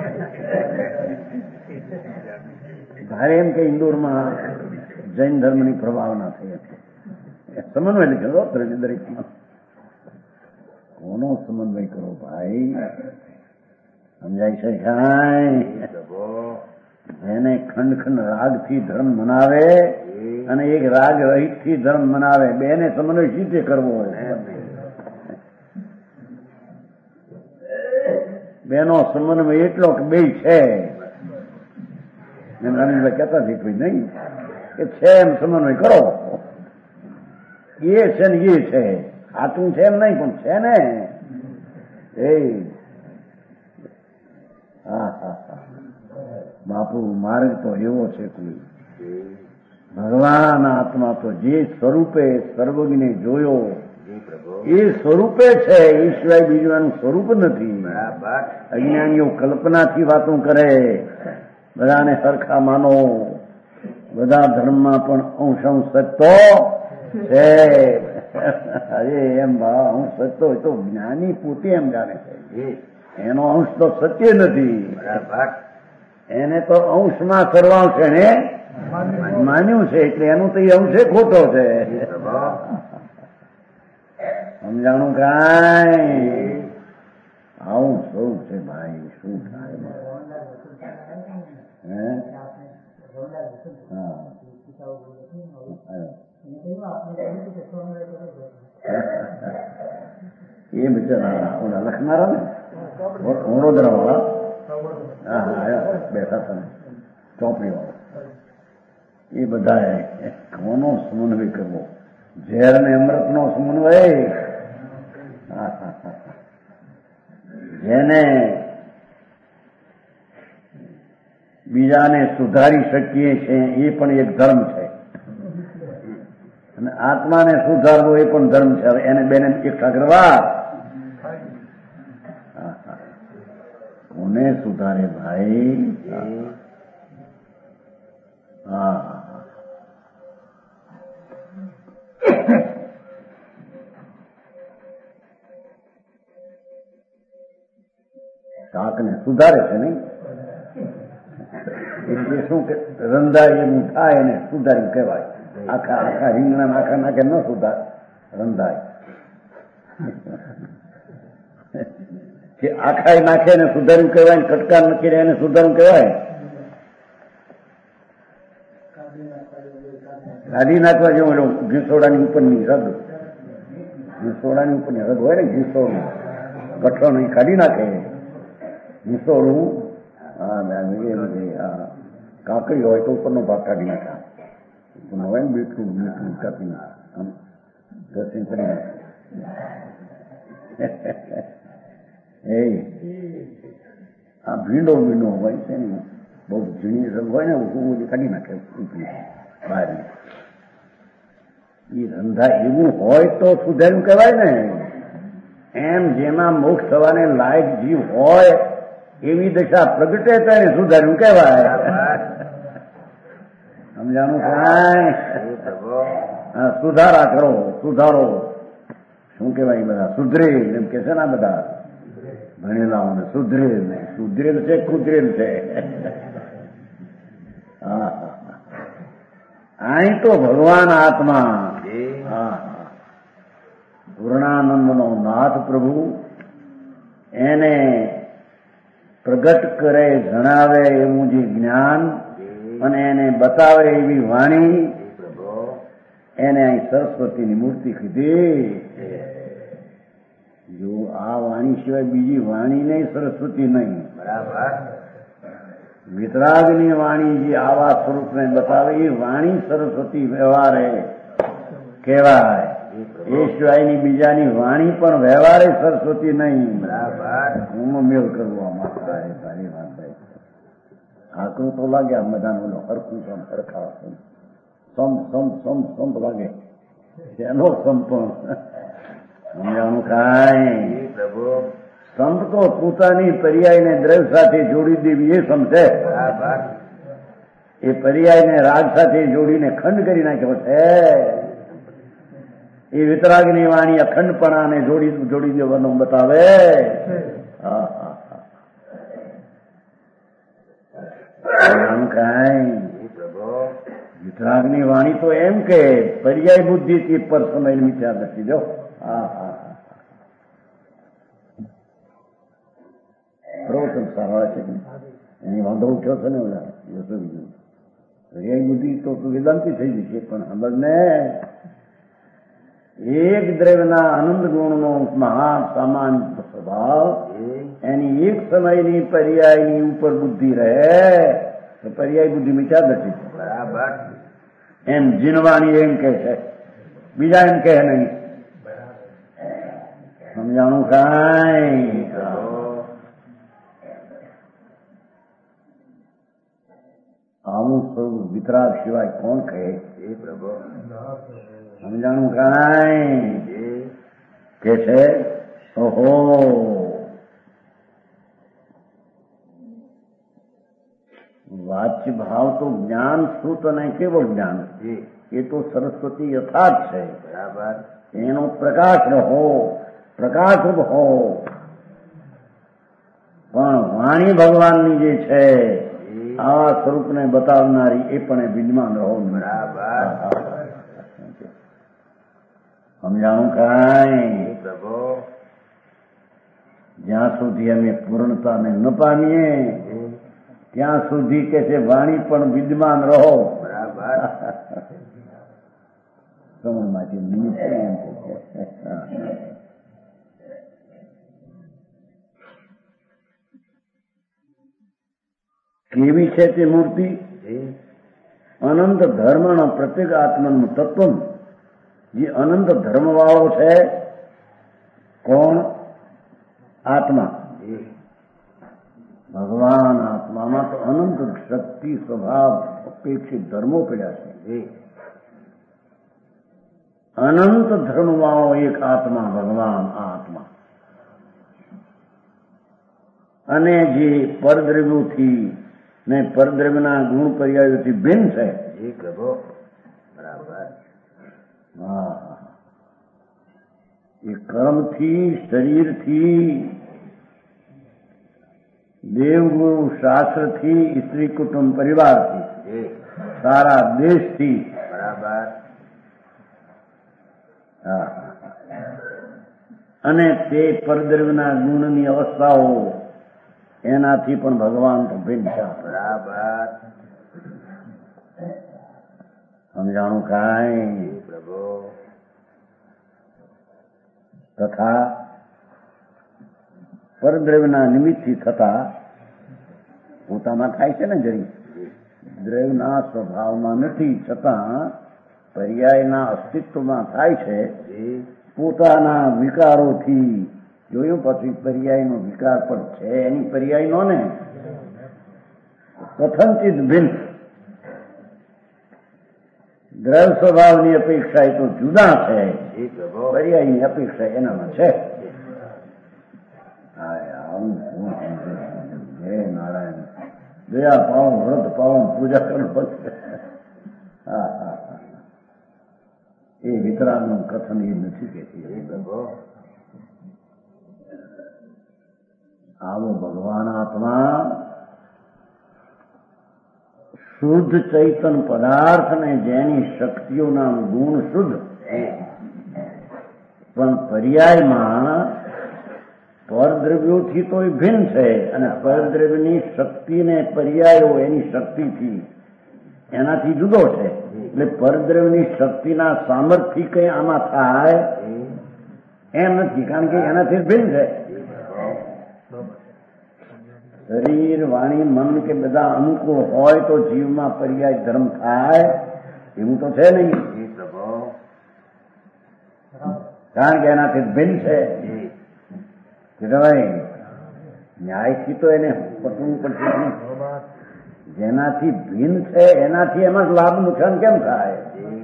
ભારે એમ કે ઇન્દોરમાં જૈન ધર્મની પ્રભાવના થઈ હતી. સમન્વય લીધો દરેકમાં. કોનો સમન્વય કરો ભાઈ? સમજાય છે કાંઈ? જેને ખંડ ખંડ રાગથી ધર્મ મનાવે અને એક રાગ રહિતથી ધર્મ મનાવે, બેને સમન્વય સીધે કરવો હોય. બેનો સમન્વય એટલો કે બે છે. રમીનભાઈ કહેતા હતી કોઈ નહીં કે છે એમ સમન્વય કરો. એ છે ને એ છે, આટલું છે એમ નહીં પણ છે ને. એ હા હા હા બાપુ માર્ગ તો એવો છે કોઈ ભગવાન આત્મા તો જે સ્વરૂપે સર્વજ્ઞને જોયો એ સ્વરૂપે છે, એ સિવાય બીજું એનું સ્વરૂપ નથી. અજ્ઞાનીઓ કલ્પનાથી વાતો કરે, બધાને સરખા માનો, બધા ધર્મમાં પણ અંશ અંશ સત્તો છે. અરે એમ ભાવ અંશ સત્તો હોય તો જ્ઞાની પોતે એમ જાણે છે એનો અંશ તો સત્ય નથી. એને તો અંશમાં સર્વાંશ એને માન્યું છે એટલે એનું તો એ અંશે ખોટો છે. સમજાણું કાંઈ? આવું સ્વરૂપ છે ભાઈ. શું થાય? હે હા એ બિચારા ઓલા લખનારા ને વડોદરા વાળા હા હા બેઠા હતા ચોપડી વાળા એ બધા કોનો સમન્વય કરવો? ઝેર ને અમૃત નો સમન્વય. જેને બીજાને સુધારી શકીએ છીએ એ પણ એક ધર્મ છે અને આત્માને સુધારવો એ પણ ધર્મ છે. હવે એને બેને એકઠા કરવા કોને સુધારે ભાઈ? હા શાકને સુધારે છે નહીં એટલે શું કે રંધાય એનું થાય એને સુધાર્યું કહેવાય. આખા આખા રીંગણા આખા નાખે ન સુધાર રંધાય કે આખા નાખે એને સુધાર્યું કહેવાય, કટકા નક્કી એને સુધાર્યું કહેવાય. કાઢી નાખવા જેવું ઘીસોડાની ઉપરની રદ, ઘીસોડાની ઉપરની રદ હોય ને ઘીસોડું ગઠ્ઠો નહીં કાઢી નાખે ઘીસોડું. હા હા કાકડી હોય તો ઉપરનો ભાગ કાઢી નાખા હોય ને મીઠું મીઠું કાપી આમ દર્શન કરી નાખે એ આ ભીંડો ભીંડો હોય છે ને બહુ ઝીણી રંગ હોય ને કાઢી નાખે બહાર એ રંધા એવું હોય તો સુધાર્યું કહેવાય ને એમ જેમાં મોક્ષ થવાને લાયક જીવ હોય એવી દશા પ્રગટે તો એને સુધાર્યું કહેવાય સમજાણું કાંઈ હા સુધારા કરો સુધારો શું કહેવાય બધા સુધરે એમ કે છે ને બધા ભણેલાઓને સુધરેલ ને સુધરેલ છે કુદરેલ છે હા અહીં તો ભગવાન આત્મા હા પૂર્ણાનંદનો નાથ પ્રભુ એને પ્રગટ કરે જણાવે એવું જે જ્ઞાન અને એને બતાવે એવી વાણી એને અહીં સરસ્વતીની મૂર્તિ કીધી જો આ વાણી સિવાય બીજી વાણી નહીં સરસ્વતી નહીં બરાબર વિતરાગની વાણી જે આવા સ્વરૂપને બતાવે એ વાણી સરસ્વતી વ્યવહારે કહેવાય એ સિવાયની બીજાની વાણી પણ વ્યવહારે સરસ્વતી નહીં બરાબર હું મેળ કરવો સારી સારી વાત ભાઈ આકરું તો લાગે આ બધાને ઓલો હરખું સમ હરખા સમ સમ સમ સંપ લાગે એનો સંપ સમજાણું કાંઈ સંપ તો પોતાની પર્યાયને દ્રવ્ય સાથે જોડી દેવી એ સમજે એ પર્યાયને રાગ સાથે જોડીને ખંડ કરી નાખ્યો છે એ વિતરાગની વાણી અખંડપણાને જોડી જોડી દેવાનું બતાવે હા હા હા કાંઈ વિતરાગની વાણી તો એમ કે પર્યાય બુદ્ધિથી પર સમય વિચાર નથી જો હા હા પ્રવચન સારા છે એની વાંધો ઉઠ્યો છે ને ઓલા બીજું પર્યાય બુદ્ધિ તો વેદાંતિ થઈ જશે પણ સમજને એક દ્રવ્યના આનંદ ગુણનો મહા સામાન સ્વભાવ એની એક સમયની પર્યાયની ઉપર બુદ્ધિ રહે તો પર્યાય બુદ્ધિ મિથ્યા નથી બરાબર એમ જીનવાણી એમ કહે છે બીજા એમ કહે નહીં સમજાણું કાંઈ આવું સ્વરૂપ વિતરાગ સિવાય કોણ કહે એ પ્રભુ સમજાણું કાંઈ કે છે ઓહો વાચ્ય ભાવ તો જ્ઞાન શ્રુત અને કેવો જ્ઞાન એ તો સરસ્વતી યથાર્થ છે બરાબર એનો પ્રકાશ રહો પ્રકાશ હો પણ વાણી ભગવાનની જે છે આવા સ્વરૂપને બતાવનારી એ પણ વિદ્યમાન રહો બરાબર સમજાણું કાંઈ પ્રભુ જ્યાં સુધી અમે પૂર્ણતાને ન પામીએ ત્યાં સુધી કે છે વાણી પણ વિદ્યમાન રહો બરાબર સમયમાંથી નિમિત્ત એમ કેવી છે તે મૂર્તિ અનંત ધર્મના પ્રત્યેક આત્માનું તત્વ જે અનંત ધર્મ વાળો છે કોણ આત્મા ભગવાન આત્મામાં તો અનંત શક્તિ સ્વભાવ અપેક્ષિત ધર્મો પડ્યા છે અનંત ધર્મ વાળો એક આત્મા ભગવાન આત્મા અને જે પરદ્રવ્યોથી ને પરદ્રવ્યના ગુણ પર્યાયોથી ભિન્ન છે એ પ્રભુ બરાબર હા એ કર્મથી શરીરથી દેવગુરુ શાસ્ત્રથી સ્ત્રી કુટુંબ પરિવારથી સારા દેશથી બરાબર હા અને તે પરદ્રવ્યના ગુણની અવસ્થાઓ એનાથી પણ ભગવાન તો ભિન્ન છે બરાબર સમજાણું કાંઈ પ્રભુ તથા પરદ્રવ્યના નિમિત્તથી થતા પોતામાં થાય છે ને જરી ઉપદ્રવના સ્વભાવમાં નથી, છતાં પર્યાયના અસ્તિત્વમાં થાય છે પોતાના વિકારોથી. જોયું પછી પર્યાયનો વિકાર પણ છે, એની પર્યાયનો ને કથનચિત ભિન્ન. દ્રવ સ્વભાવની અપેક્ષા એ તો જુદા છે, પર્યાયની અપેક્ષા એનામાં છે. હે નારાયણ, દયા પાવ, વ્રત પાવ, પૂજા કરો. હા હા હા, એ વિતરાગનું કથન એ નથી કહેતી. આવો ભગવાન આત્મા શુદ્ધ ચૈતન પદાર્થ ને જેની શક્તિઓના ગુણ શુદ્ધ, પણ પર્યાયમાં પરદ્રવ્યોથી તો એ ભિન્ન છે, અને પરદ્રવ્યની શક્તિને પર્યાયો એની શક્તિથી એનાથી જુદો છે. એટલે પરદ્રવ્યની શક્તિના સામર્થ્ય કઈ આમાં થાય એમ નથી, કારણ કે એનાથી ભિન્ન છે. શરીર, વાણી, મન કે બધા અનુકૂળ હોય તો જીવમાં પર્યાય ધર્મ થાય એવું તો છે નહીં, કારણ કે એનાથી ભિન્ન છે. ન્યાયથી તો એને પટવું પડશે. જેનાથી ભિન્ન છે એનાથી એમાં લાભ નુકસાન કેમ થાય?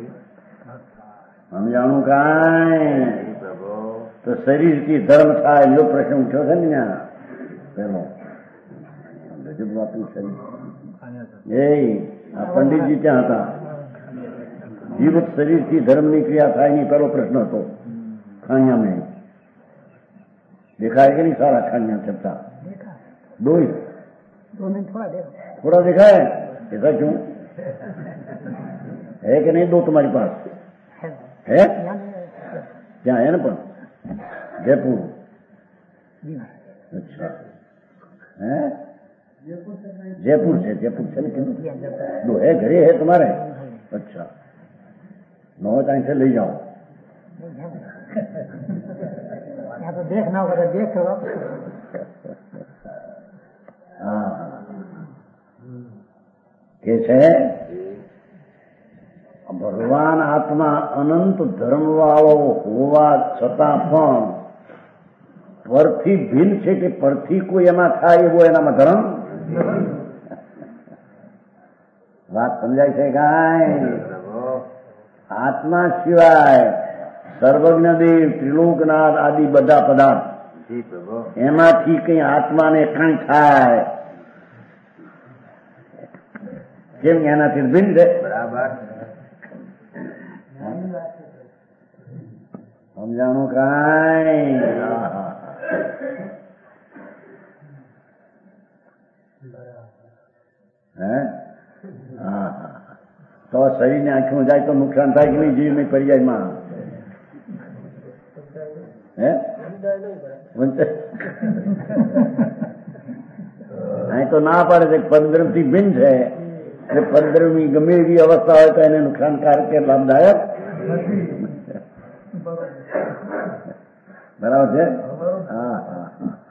સમજાણું કાંઈ? તો શરીરથી ધર્મ થાય એવો પ્રશ્ન ઉઠ્યો છે ને ત્યાં પેલો રજૂ વાપરું શરીર. એ આ પંડિતજી ત્યાં હતા, જીવત શરીરથી ધર્મની ક્રિયા થાય નહીં પેલો પ્રશ્ન હતો. ખાણિયા મેં દેખાય કે નહીં? સારા ખાણિયા છતાં દોઈ થોડા દેખાય ऐसा क्यों है कि नहीं? दो तुम्हारी पास है? क्या है ना? पर जयपुर. अच्छा है, जयपुर से जयपुर से लेकिन दो है घरे है तुम्हारे? अच्छा, नौ टाइम से ले जाओ.
यहाँ तो देखना होगा तो देख लो.
हाँ કે છે ભગવાન આત્મા અનંત ધર્મવાળો હોવા છતાં પણ પરથી ભિન્ન છે કે પરથી કોઈ એમાં થાય એવો એનામાં ધર્મ? વાત સમજાય છે કાંઈ? આત્મા સિવાય સર્વજ્ઞ દેવ, ત્રિલોકનાથ આદિ બધા પદાર્થ એમાંથી કઈ આત્માને કઈ થાય કેમ? એનાથી ભિન્ન છે. બરાબર સમજાણું કાંઈ? હે હા, તો શરીરને આંખમાં જાય તો નુકસાન થાય કે નહીં? જીવની પર્યાયમાં હે અહીં તો ના પાડે છે પંદ્રમ થી ભિન્ન છે. એટલે પંદરમી ગમે એવી અવસ્થા હોય તો એને નુકસાનકારક કે લાભદાયક? બરાબર છે. હા હા.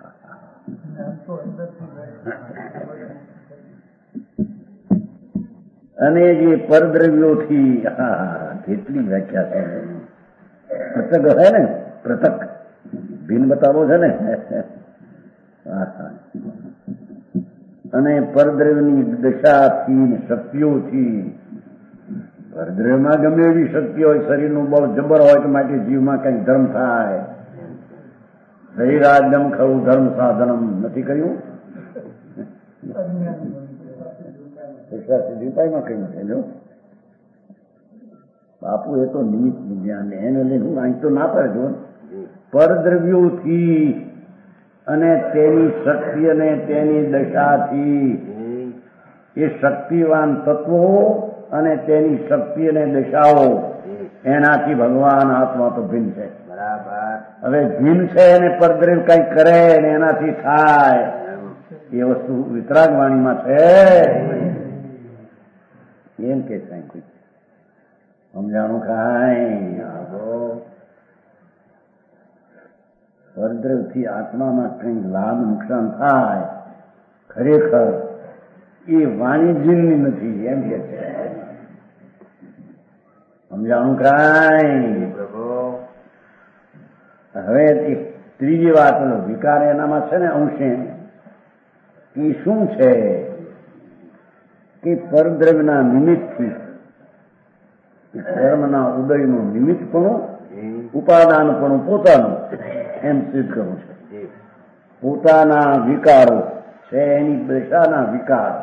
અને જે પરદ્રવ્યોથી કેટલી વ્યાખ્યા છે. પૃથક હે ને, પૃથક ભિન્ન બતાવો છે ને. અને પરદ્રવ્યની દશાથી શક્તિઓથી, પરદ્રવ્યમાં ગમે એવી શક્તિ હોય, શરીરનું બળ જબર હોય તો માટે જીવમાં કઈ ધર્મ થાય. શરીરાજ્યમ ખરું ધર્મ સાધનમ નથી કહ્યું? દીપાઈમાં કહ્યું છે. જો બાપુ એ તો નિમિત્ત વિજ્ઞાન એને લઈને હું અહીં તો ના પડે. પરદ્રવ્યોથી અને તેની શક્તિ અને તેની દશાથી, એ શક્તિવાન તત્વો અને તેની શક્તિ અને દશાઓ એનાથી ભગવાન આત્મા તો ભિન્ન છે. બરાબર. હવે ભિન્ન છે અને પરદ્રવ્ય કઈ કરે ને એનાથી થાય એ વસ્તુ વિતરાગ વાણીમાં છે. એમ કે કઈ સમજાણું કાંઈ? પરદ્રવ્યથી આત્મામાં કઈ લાભ નુકસાન થાય ખરેખર એ વાણી જીનની નથી એમ કે છે. સમજાણું કાંઈ? હવે એક ત્રીજી વાત, વિકાર એનામાં છે ને અંશે એ શું છે કે પરદ્રવ્યના નિમિત્તથી કર્મના ઉદયનું નિમિત્તપણું, ઉપાદાનપણું પોતાનું એમ સિદ્ધ કરવું છે. પોતાના વિકારો છે એની દશાના વિકાર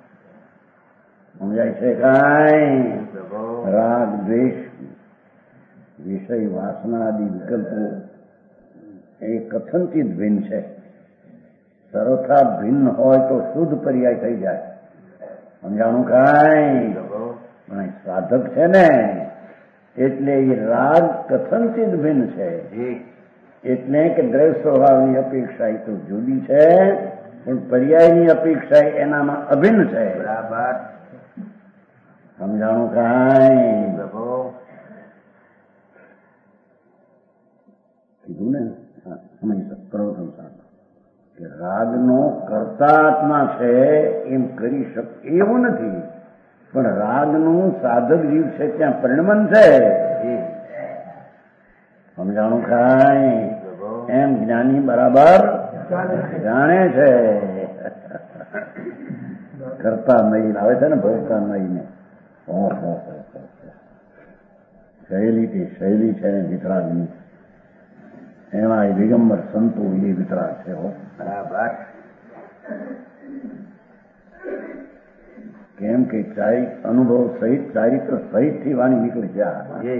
સમજાય છે કાંઈ? રાગ, દ્વેષ, વિષય, વાસના આદિ વિકલ્પો એ કથનથી જ ભિન્ન છે. સર્વથા ભિન્ન હોય તો શુદ્ધ પર્યાય થઈ જાય. સમજાણું કાંઈ? પણ સાધક છે ને એટલે એ રાગ કથનથી જ ભિન્ન છે. એટલે કે દ્રવ્ય સ્વભાવની અપેક્ષા એ તો જુદી છે, પણ પર્યાયની અપેક્ષા એનામાં અભિન્ન છે. બરાબર. સમજાણું કાંઈ? કીધું ને સમય પ્રવર્તન સાથે કે રાગનો કર્તાત્મા છે એમ કરી શકે એવું નથી, પણ રાગનું સાધક જીવ છે ત્યાં પરિણમન છે. સમજાણું કાંઈ? એમ જ્ઞાની બરાબર જાણે છે. કરતા નહીં આવે છે ને ભોગતા નહીં ને. ઓહો શૈલી તે શૈલી છે ને વિતરાગની, એમાં એ દિગંબર સંતો એ વિતરાગ છે. બરાબર. કેમ કે ચારિક અનુભવ સહિત ચારિત્ર સહિત થી વાણી નીકળી જાય.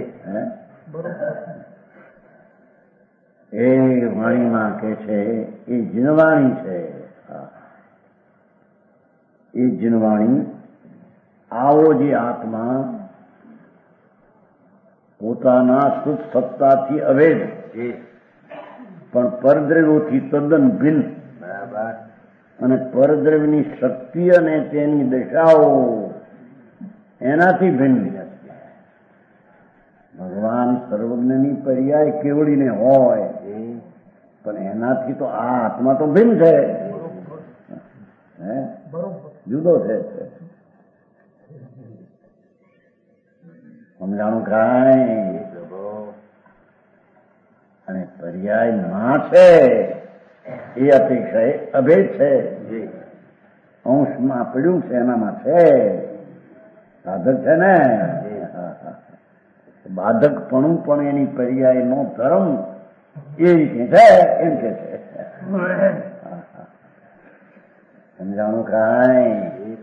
એ વાણીમાં કે છે એ જીનવાણી છે. એ જીનવાણી આવો જે આત્મા પોતાના શુદ્ધ સત્તાથી અભેદ પણ પરદ્રવ્યોથી તદ્દન ભિન્ન, અને પરદ્રવ્યની શક્તિ અને તેની દશાઓ એનાથી ભિન્ન. ભગવાન સર્વજ્ઞની પર્યાય કેવડીને હોય પણ એનાથી તો આ આત્મા તો ભિન્ન છે, જુદો છે. સમજાણું કાંઈ? અને પર્યાય માં છે એ અપેક્ષા એ અભેદ છે. અંશમાં પડ્યું છે એનામાં છે. સાધક છે ને બાધકપણું પણ એની પર્યાય નો ધર્મ એ રીતે છે એમ કે છે. સમજાણું કાંઈ?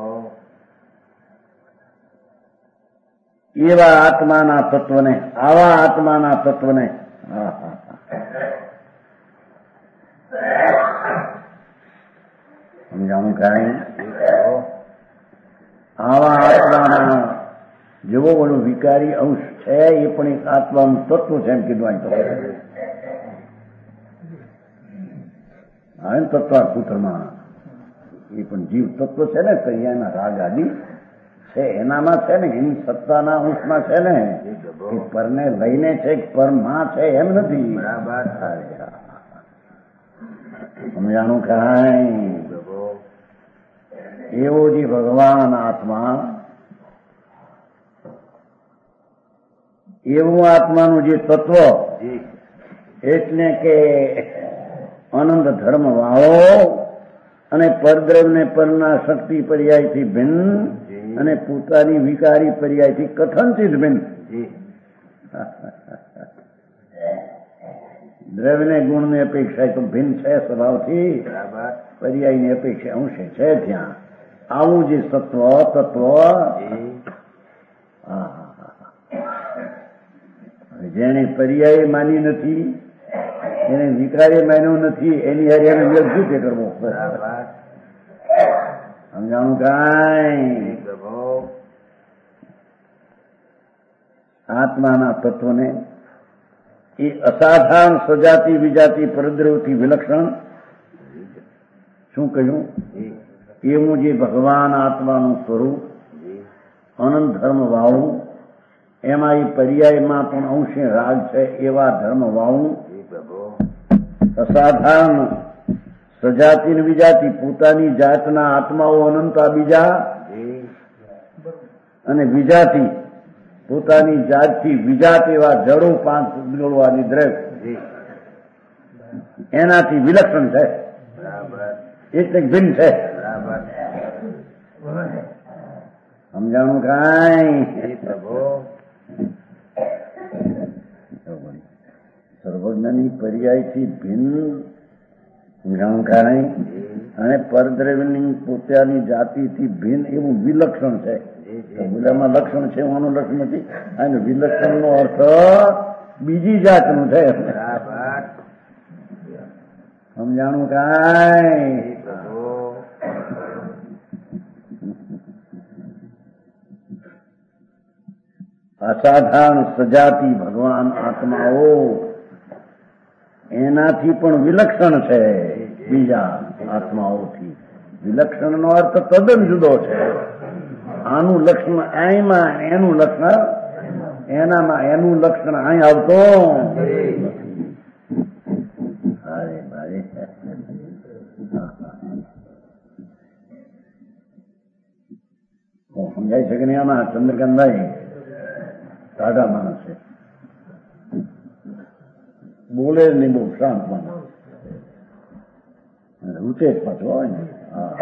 એવા આત્માના તત્વને, આવા આત્માના તત્વને સમજાણું કાંઈ? આવા આત્માના જેવો ઓલો વિકારી અંશ છે એ પણ એક આત્માનું તત્વ છે એમ કીધું. અહીં તો હા તત્વા સૂત્રમાં એ પણ જીવ તત્વ છે ને કૈયાના રાગ આદિ છે એનામાં છે ને એની સત્તાના અંશમાં છે ને એ પરને લઈને છે પરમાં છે એમ નથી. બરાબર. સમજાણું કાંઈ? એવો જે ભગવાન આત્મા, એવું આત્માનું જે તત્વ એટલે કે આનંદ ધર્મ વાળો અને પરદ્રવ્યને પરના શક્તિ પર્યાયથી ભિન્ન અને પોતાની વિકારી પર્યાયથી કથનથી જ ભિન્ન. દ્રવ્યને ગુણની અપેક્ષા તો ભિન્ન છે સ્વભાવથી, પર્યાયની અપેક્ષા અંશે છે ત્યાં. આવું જે સત્વ તત્વ જેને પર્યાય માની નથી, એને વિકારે માન્યો નથી, એની હારે એને વિરોધ શું કરવો? સમજાણું કાંઈ? આત્માના તત્વને એ અસાધારણ સજાતિ વિજાતિ પરદ્રવથી વિલક્ષણ શું કહ્યું? એવું જે ભગવાન આત્માનું સ્વરૂપ અનંત ધર્મ વાળું, એમાં એ પર્યાયમાં પણ અંશે રાગ છે એવા ધર્મ વાળું અસાધારણ સજાતિ ને વિજાતિ, પોતાની જાતના આત્માઓ અનંત આ બીજા, અને વિજાતિ પોતાની જાતથી વિજાત એવા જડો પાંચ ગળવાની દ્રવ્ય એનાથી વિલક્ષણ છે, એટલે ભિન્ન છે. સમજાણું કાંઈ? સર્વજ્ઞની પર્યાયથી ભિન્ન સમજાણું કાંઈ, અને પરદ્રવ્યની પોતાની જાતિથી ભિન્ન એવું વિલક્ષણ છે. બોલામાં લક્ષણ છે, એનું લક્ષણ નથી. અને વિલક્ષણ નો અર્થ બીજી જાતનું છે. સમજાણું કાંઈ? અસાધારણ સજાતિ ભગવાન આત્માઓ એનાથી પણ વિલક્ષણ છે, બીજા આત્માઓથી. વિલક્ષણ નો અર્થ તદ્દન જુદો છે. આનું લક્ષણ અહીંમાં, એનું લક્ષણ એનામાં, એનું લક્ષણ અહીં આવતો અરે ભાઈ સમજાય છે કે નહીં? આમાં ચંદ્રકાંતભાઈ સાદા માણસ છે, બોલે નહીં, બહુ શાંત માણસ, રૂચે જ પાછો હોય ને. હા,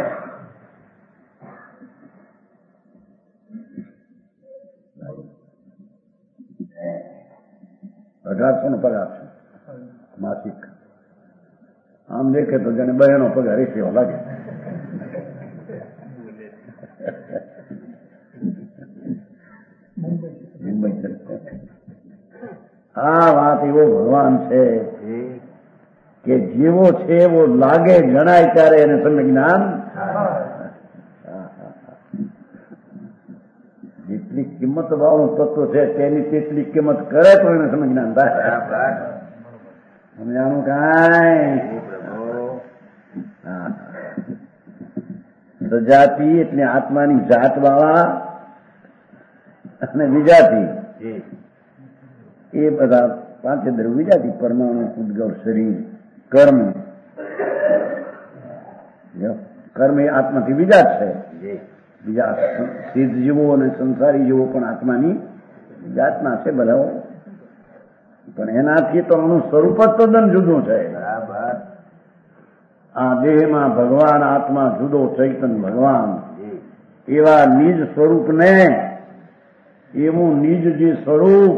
અઢારસો નો પગાર છે માસિક. આમ દેખે તો જાણે બહેનો પગાર એક એવો લાગે. આ વાત એવો ભગવાન છે કે જેવો છે એવો લાગે, જણાય ત્યારે એને તમને જ્ઞાન. જેટલી કિંમત વાળું તત્વ છે તેની તેટલી કિંમત કરે તો એને સમજ જ્ઞાન થાય. સમજાણું કાંઈ? સજાતિ એટલે આત્માની જાત વાળા, અને વિજાતિ એ બધા પાંચે દ્રવ્ય વિજાતિ, પરમાણુ, ઉદ્ગવ, શરીર, કર્મ. કર્મ એ આત્માથી વિજાત છે. બીજા સિદ્ધ જીવો અને સંસારી જીવો પણ આત્માની જાતના છે બધા, પણ એનાથી તો આનું સ્વરૂપ જ તદ્દન જુદું છે. આ દેહમાં ભગવાન આત્મા જુદો, ચૈતન્ય ભગવાન એવા નિજ સ્વરૂપને, એવું નિજ જે સ્વરૂપ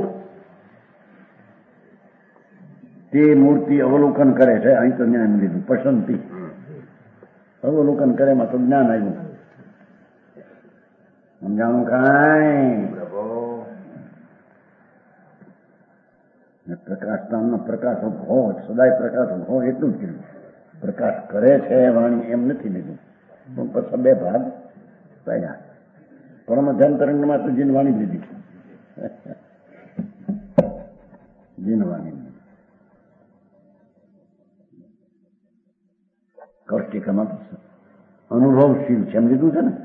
તે મૂર્તિ અવલોકન કરે છે. અહીં તો જ્ઞાન લીધું, પસંદથી અવલોકન કરે એમાં તો જ્ઞાન આવ્યું. સમજાણું કાંઈ? પ્રકાશતાનો પ્રકાશ હો, સદાય પ્રકાશ હો, એટલું જ કીધું. પ્રકાશ કરે છે વાણી એમ નથી લીધું, પણ પછી બે ભાગ પડ્યા. પરમ ધ્યાન તરંગમાં તો જીનવાણી લીધી, જીનવાણી. કૌષ્ટિકામાં અનુભવશીલ છે એમ લીધું છે ને.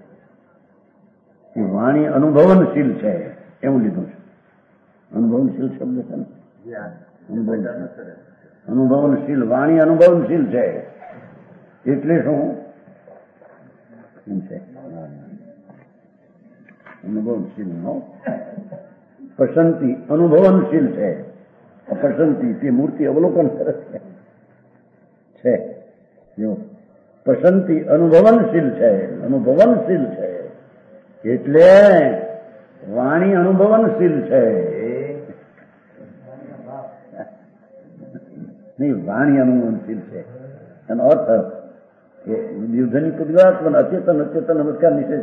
એ વાણી અનુભવનશીલ છે એવું લીધું છે. અનુભવનશીલ શબ્દ છે ને, અનુભવનશીલ. અનુભવનશીલ વાણી અનુભવનશીલ છે એટલે શું છે? અનુભવનશીલ નો પસંતી અનુભવનશીલ છે. અપસંતી તે મૂર્તિ અવલોકન કરે છે. જો પસંતી અનુભવનશીલ છે, અનુભવનશીલ છે એટલે વાણી અનુભવનશીલ છે. નહીં, વાણી અનુભવનશીલ છે. એનો અર્થ કે યુદ્ધની પુદ્ગાત્મન અચેતન અચેતન નમસ્કાર નિષેધ.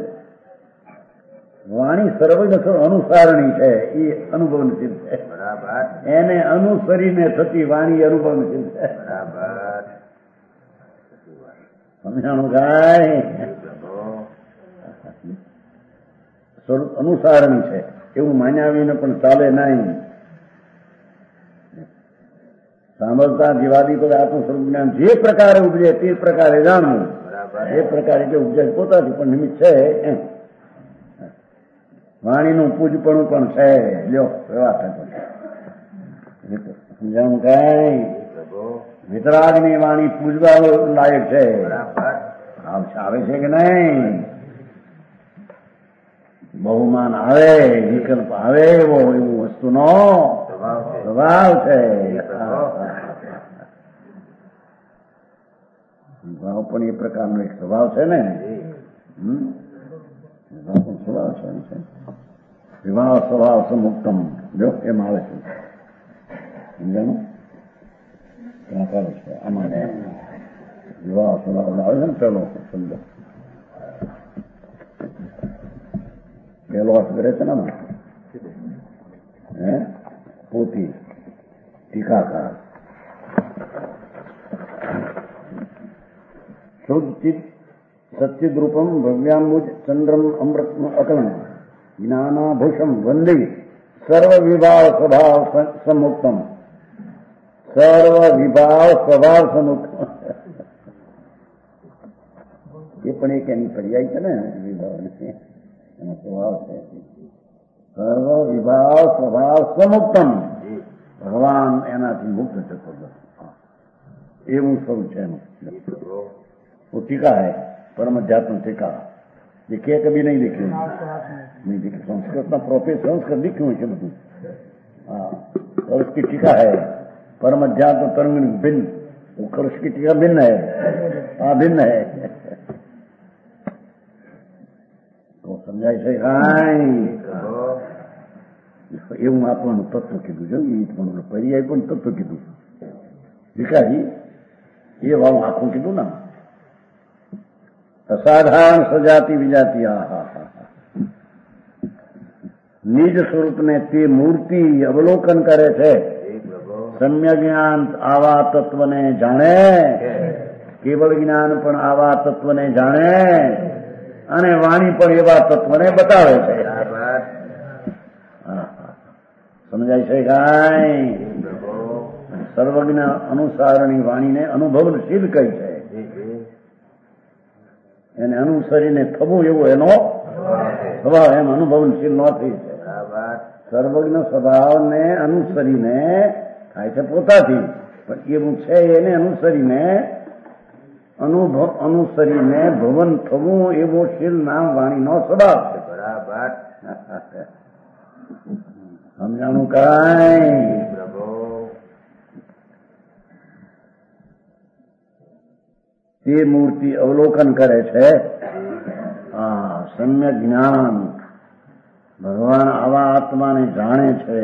વાણી સર્વજ્ઞ અનુસારણી છે, એ અનુભવનશીલ છે. એને અનુસરીને થતી વાણી અનુભવનશીલ છે. સમજાણું કાંઈ? સ્વરૂપ અનુસારણી છે એવું માન્યા વિના પણ ચાલે નહીં. સાંભળતા જીવાદી પર આત્મ સ્વરૂપ જ્ઞાન જે પ્રકારે ઉપજે તે પ્રકારે જાણવું. એ પ્રકારે જે ઉપજે પોતાથી પણ નિમિત્ત છે એમ. વાણીનું પૂજપણું પણ છે. લ્યો વાત સમજાણું કાંઈ? વિતરાગની વાણી પૂજવા લાયક છે. આવે છે કે નહીં? બહુમાન આવે, વિકલ્પ આવે એવો એવું વસ્તુનો સ્વભાવ છે. ભાવ પણ એ પ્રકારનો એક સ્વભાવ છે ને. વિવાહ પણ સ્વભાવ છે. વિવાહ સ્વભાવ સમુક્તમ જો એમ આવે છે. સમજાનું ક્યાં કરે છે આમાં વિવાહ સ્વભાવ આવે છે ને પેલો શબ્દ પેલો અર્થ કરે છે ને હે પોતી ટીકાકાર શુદ્ધ ચિત્ત સચ્ચિદ રૂપમ ભવ્યાંબુજ ચંદ્રમ અમૃત અકલમ જ્ઞાનાભૂષમ વંદી સર્વ વિભાવ સ્વભાવ સમુક્તમ સર્વ વિભાવ સ્વભાવ સમુક્તમ એ પણ એક એની પર્યાય છે ને વિભાવ એનો સ્વભાવ છે. સર્વ વિભાવ સ્વભાવ સમુક્તમ ભગવાન એનાથી મુક્ત છે. એવું સ્વરૂપ છે એનું. वो टीका है परम अध्यात्म टीका देखिए कभी नहीं देखी नहीं देखी संस्कृत में प्रोफेस संस्कृत लिखी हुई है બધું हाँ और उसकी टीका है परम अध्यात्म तरंग भिन्न वो कर्ष की टीका भिन्न है हाँ भिन्न है तो समझाय છે કાંઈ એવું આત્માનું તત્વ કીધું છે. એ પણ પર્યાય પણ તત્વ કીધું વિકારી એ વાવ આખું કીધું ને. અસાધારણ સજાતી વિજાતી નિજ સ્વરૂપને તે મૂર્તિ અવલોકન કરે છે. સમ્યક જ્ઞાન આવા તત્વને જાણે, કેવળ જ્ઞાન પણ આવા તત્વને જાણે અને વાણી પણ એવા તત્વને બતાવે છે. સમજાય છે કાંઈ? સર્વજ્ઞ અનુસારની વાણીને અનુભવશીલ કહી છે. એને અનુસરીને થવું એવું એનો સ્વભાવ એમ અનુભવશીલ ન થઈ છે. સર્વજ્ઞ સ્વભાવને અનુસરીને થાય છે પોતાથી પણ એવું છે એને અનુસરીને અનુભવ અનુસરીને ભવન થવું એવો શીલ નામ વાણીનો સ્વભાવ છે. બરાબર સમજાણું કાંઈ? તે મૂર્તિ અવલોકન કરે છે. હા સમ્યક જ્ઞાન ભગવાન આવા આત્માને જાણે છે.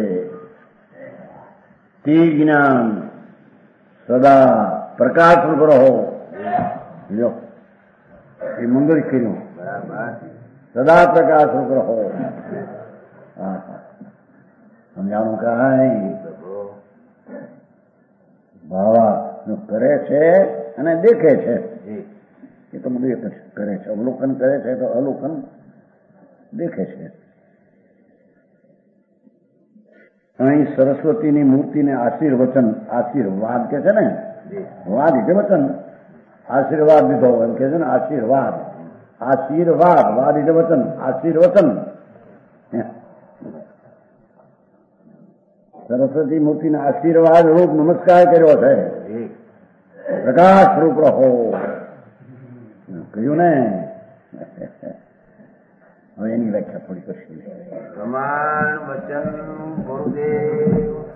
તે જ્ઞાન સદા પ્રકાશ રહો લ્યો એ મંગળ કર્યું સદા પ્રકાશ રહો. હા સમજાણું કાંઈ? ભાવા કરે છે અને દેખે છે એ તો બધું એક જ કરે છે. અવલોકન કરે છે તો અવલોકન દેખે છે. અહીં સરસ્વતીની મૂર્તિને આશીર્વચન આશીર્વાદ કે છે ને વાદ એટલે વચન આશીર્વાદ દીધો એમ કે છે ને આશીર્વાદ આશીર્વાદ વાદ એટલે વચન આશીર્વચન. સરસ્વતી મૂર્તિને આશીર્વાદ રૂપ નમસ્કાર કર્યો છે. પ્રકાશ રૂપ રહો કહ્યું ને. હવે એની વ્યાખ્યા થોડી કરશું. પ્રમાણ વચન ગુરુદેવ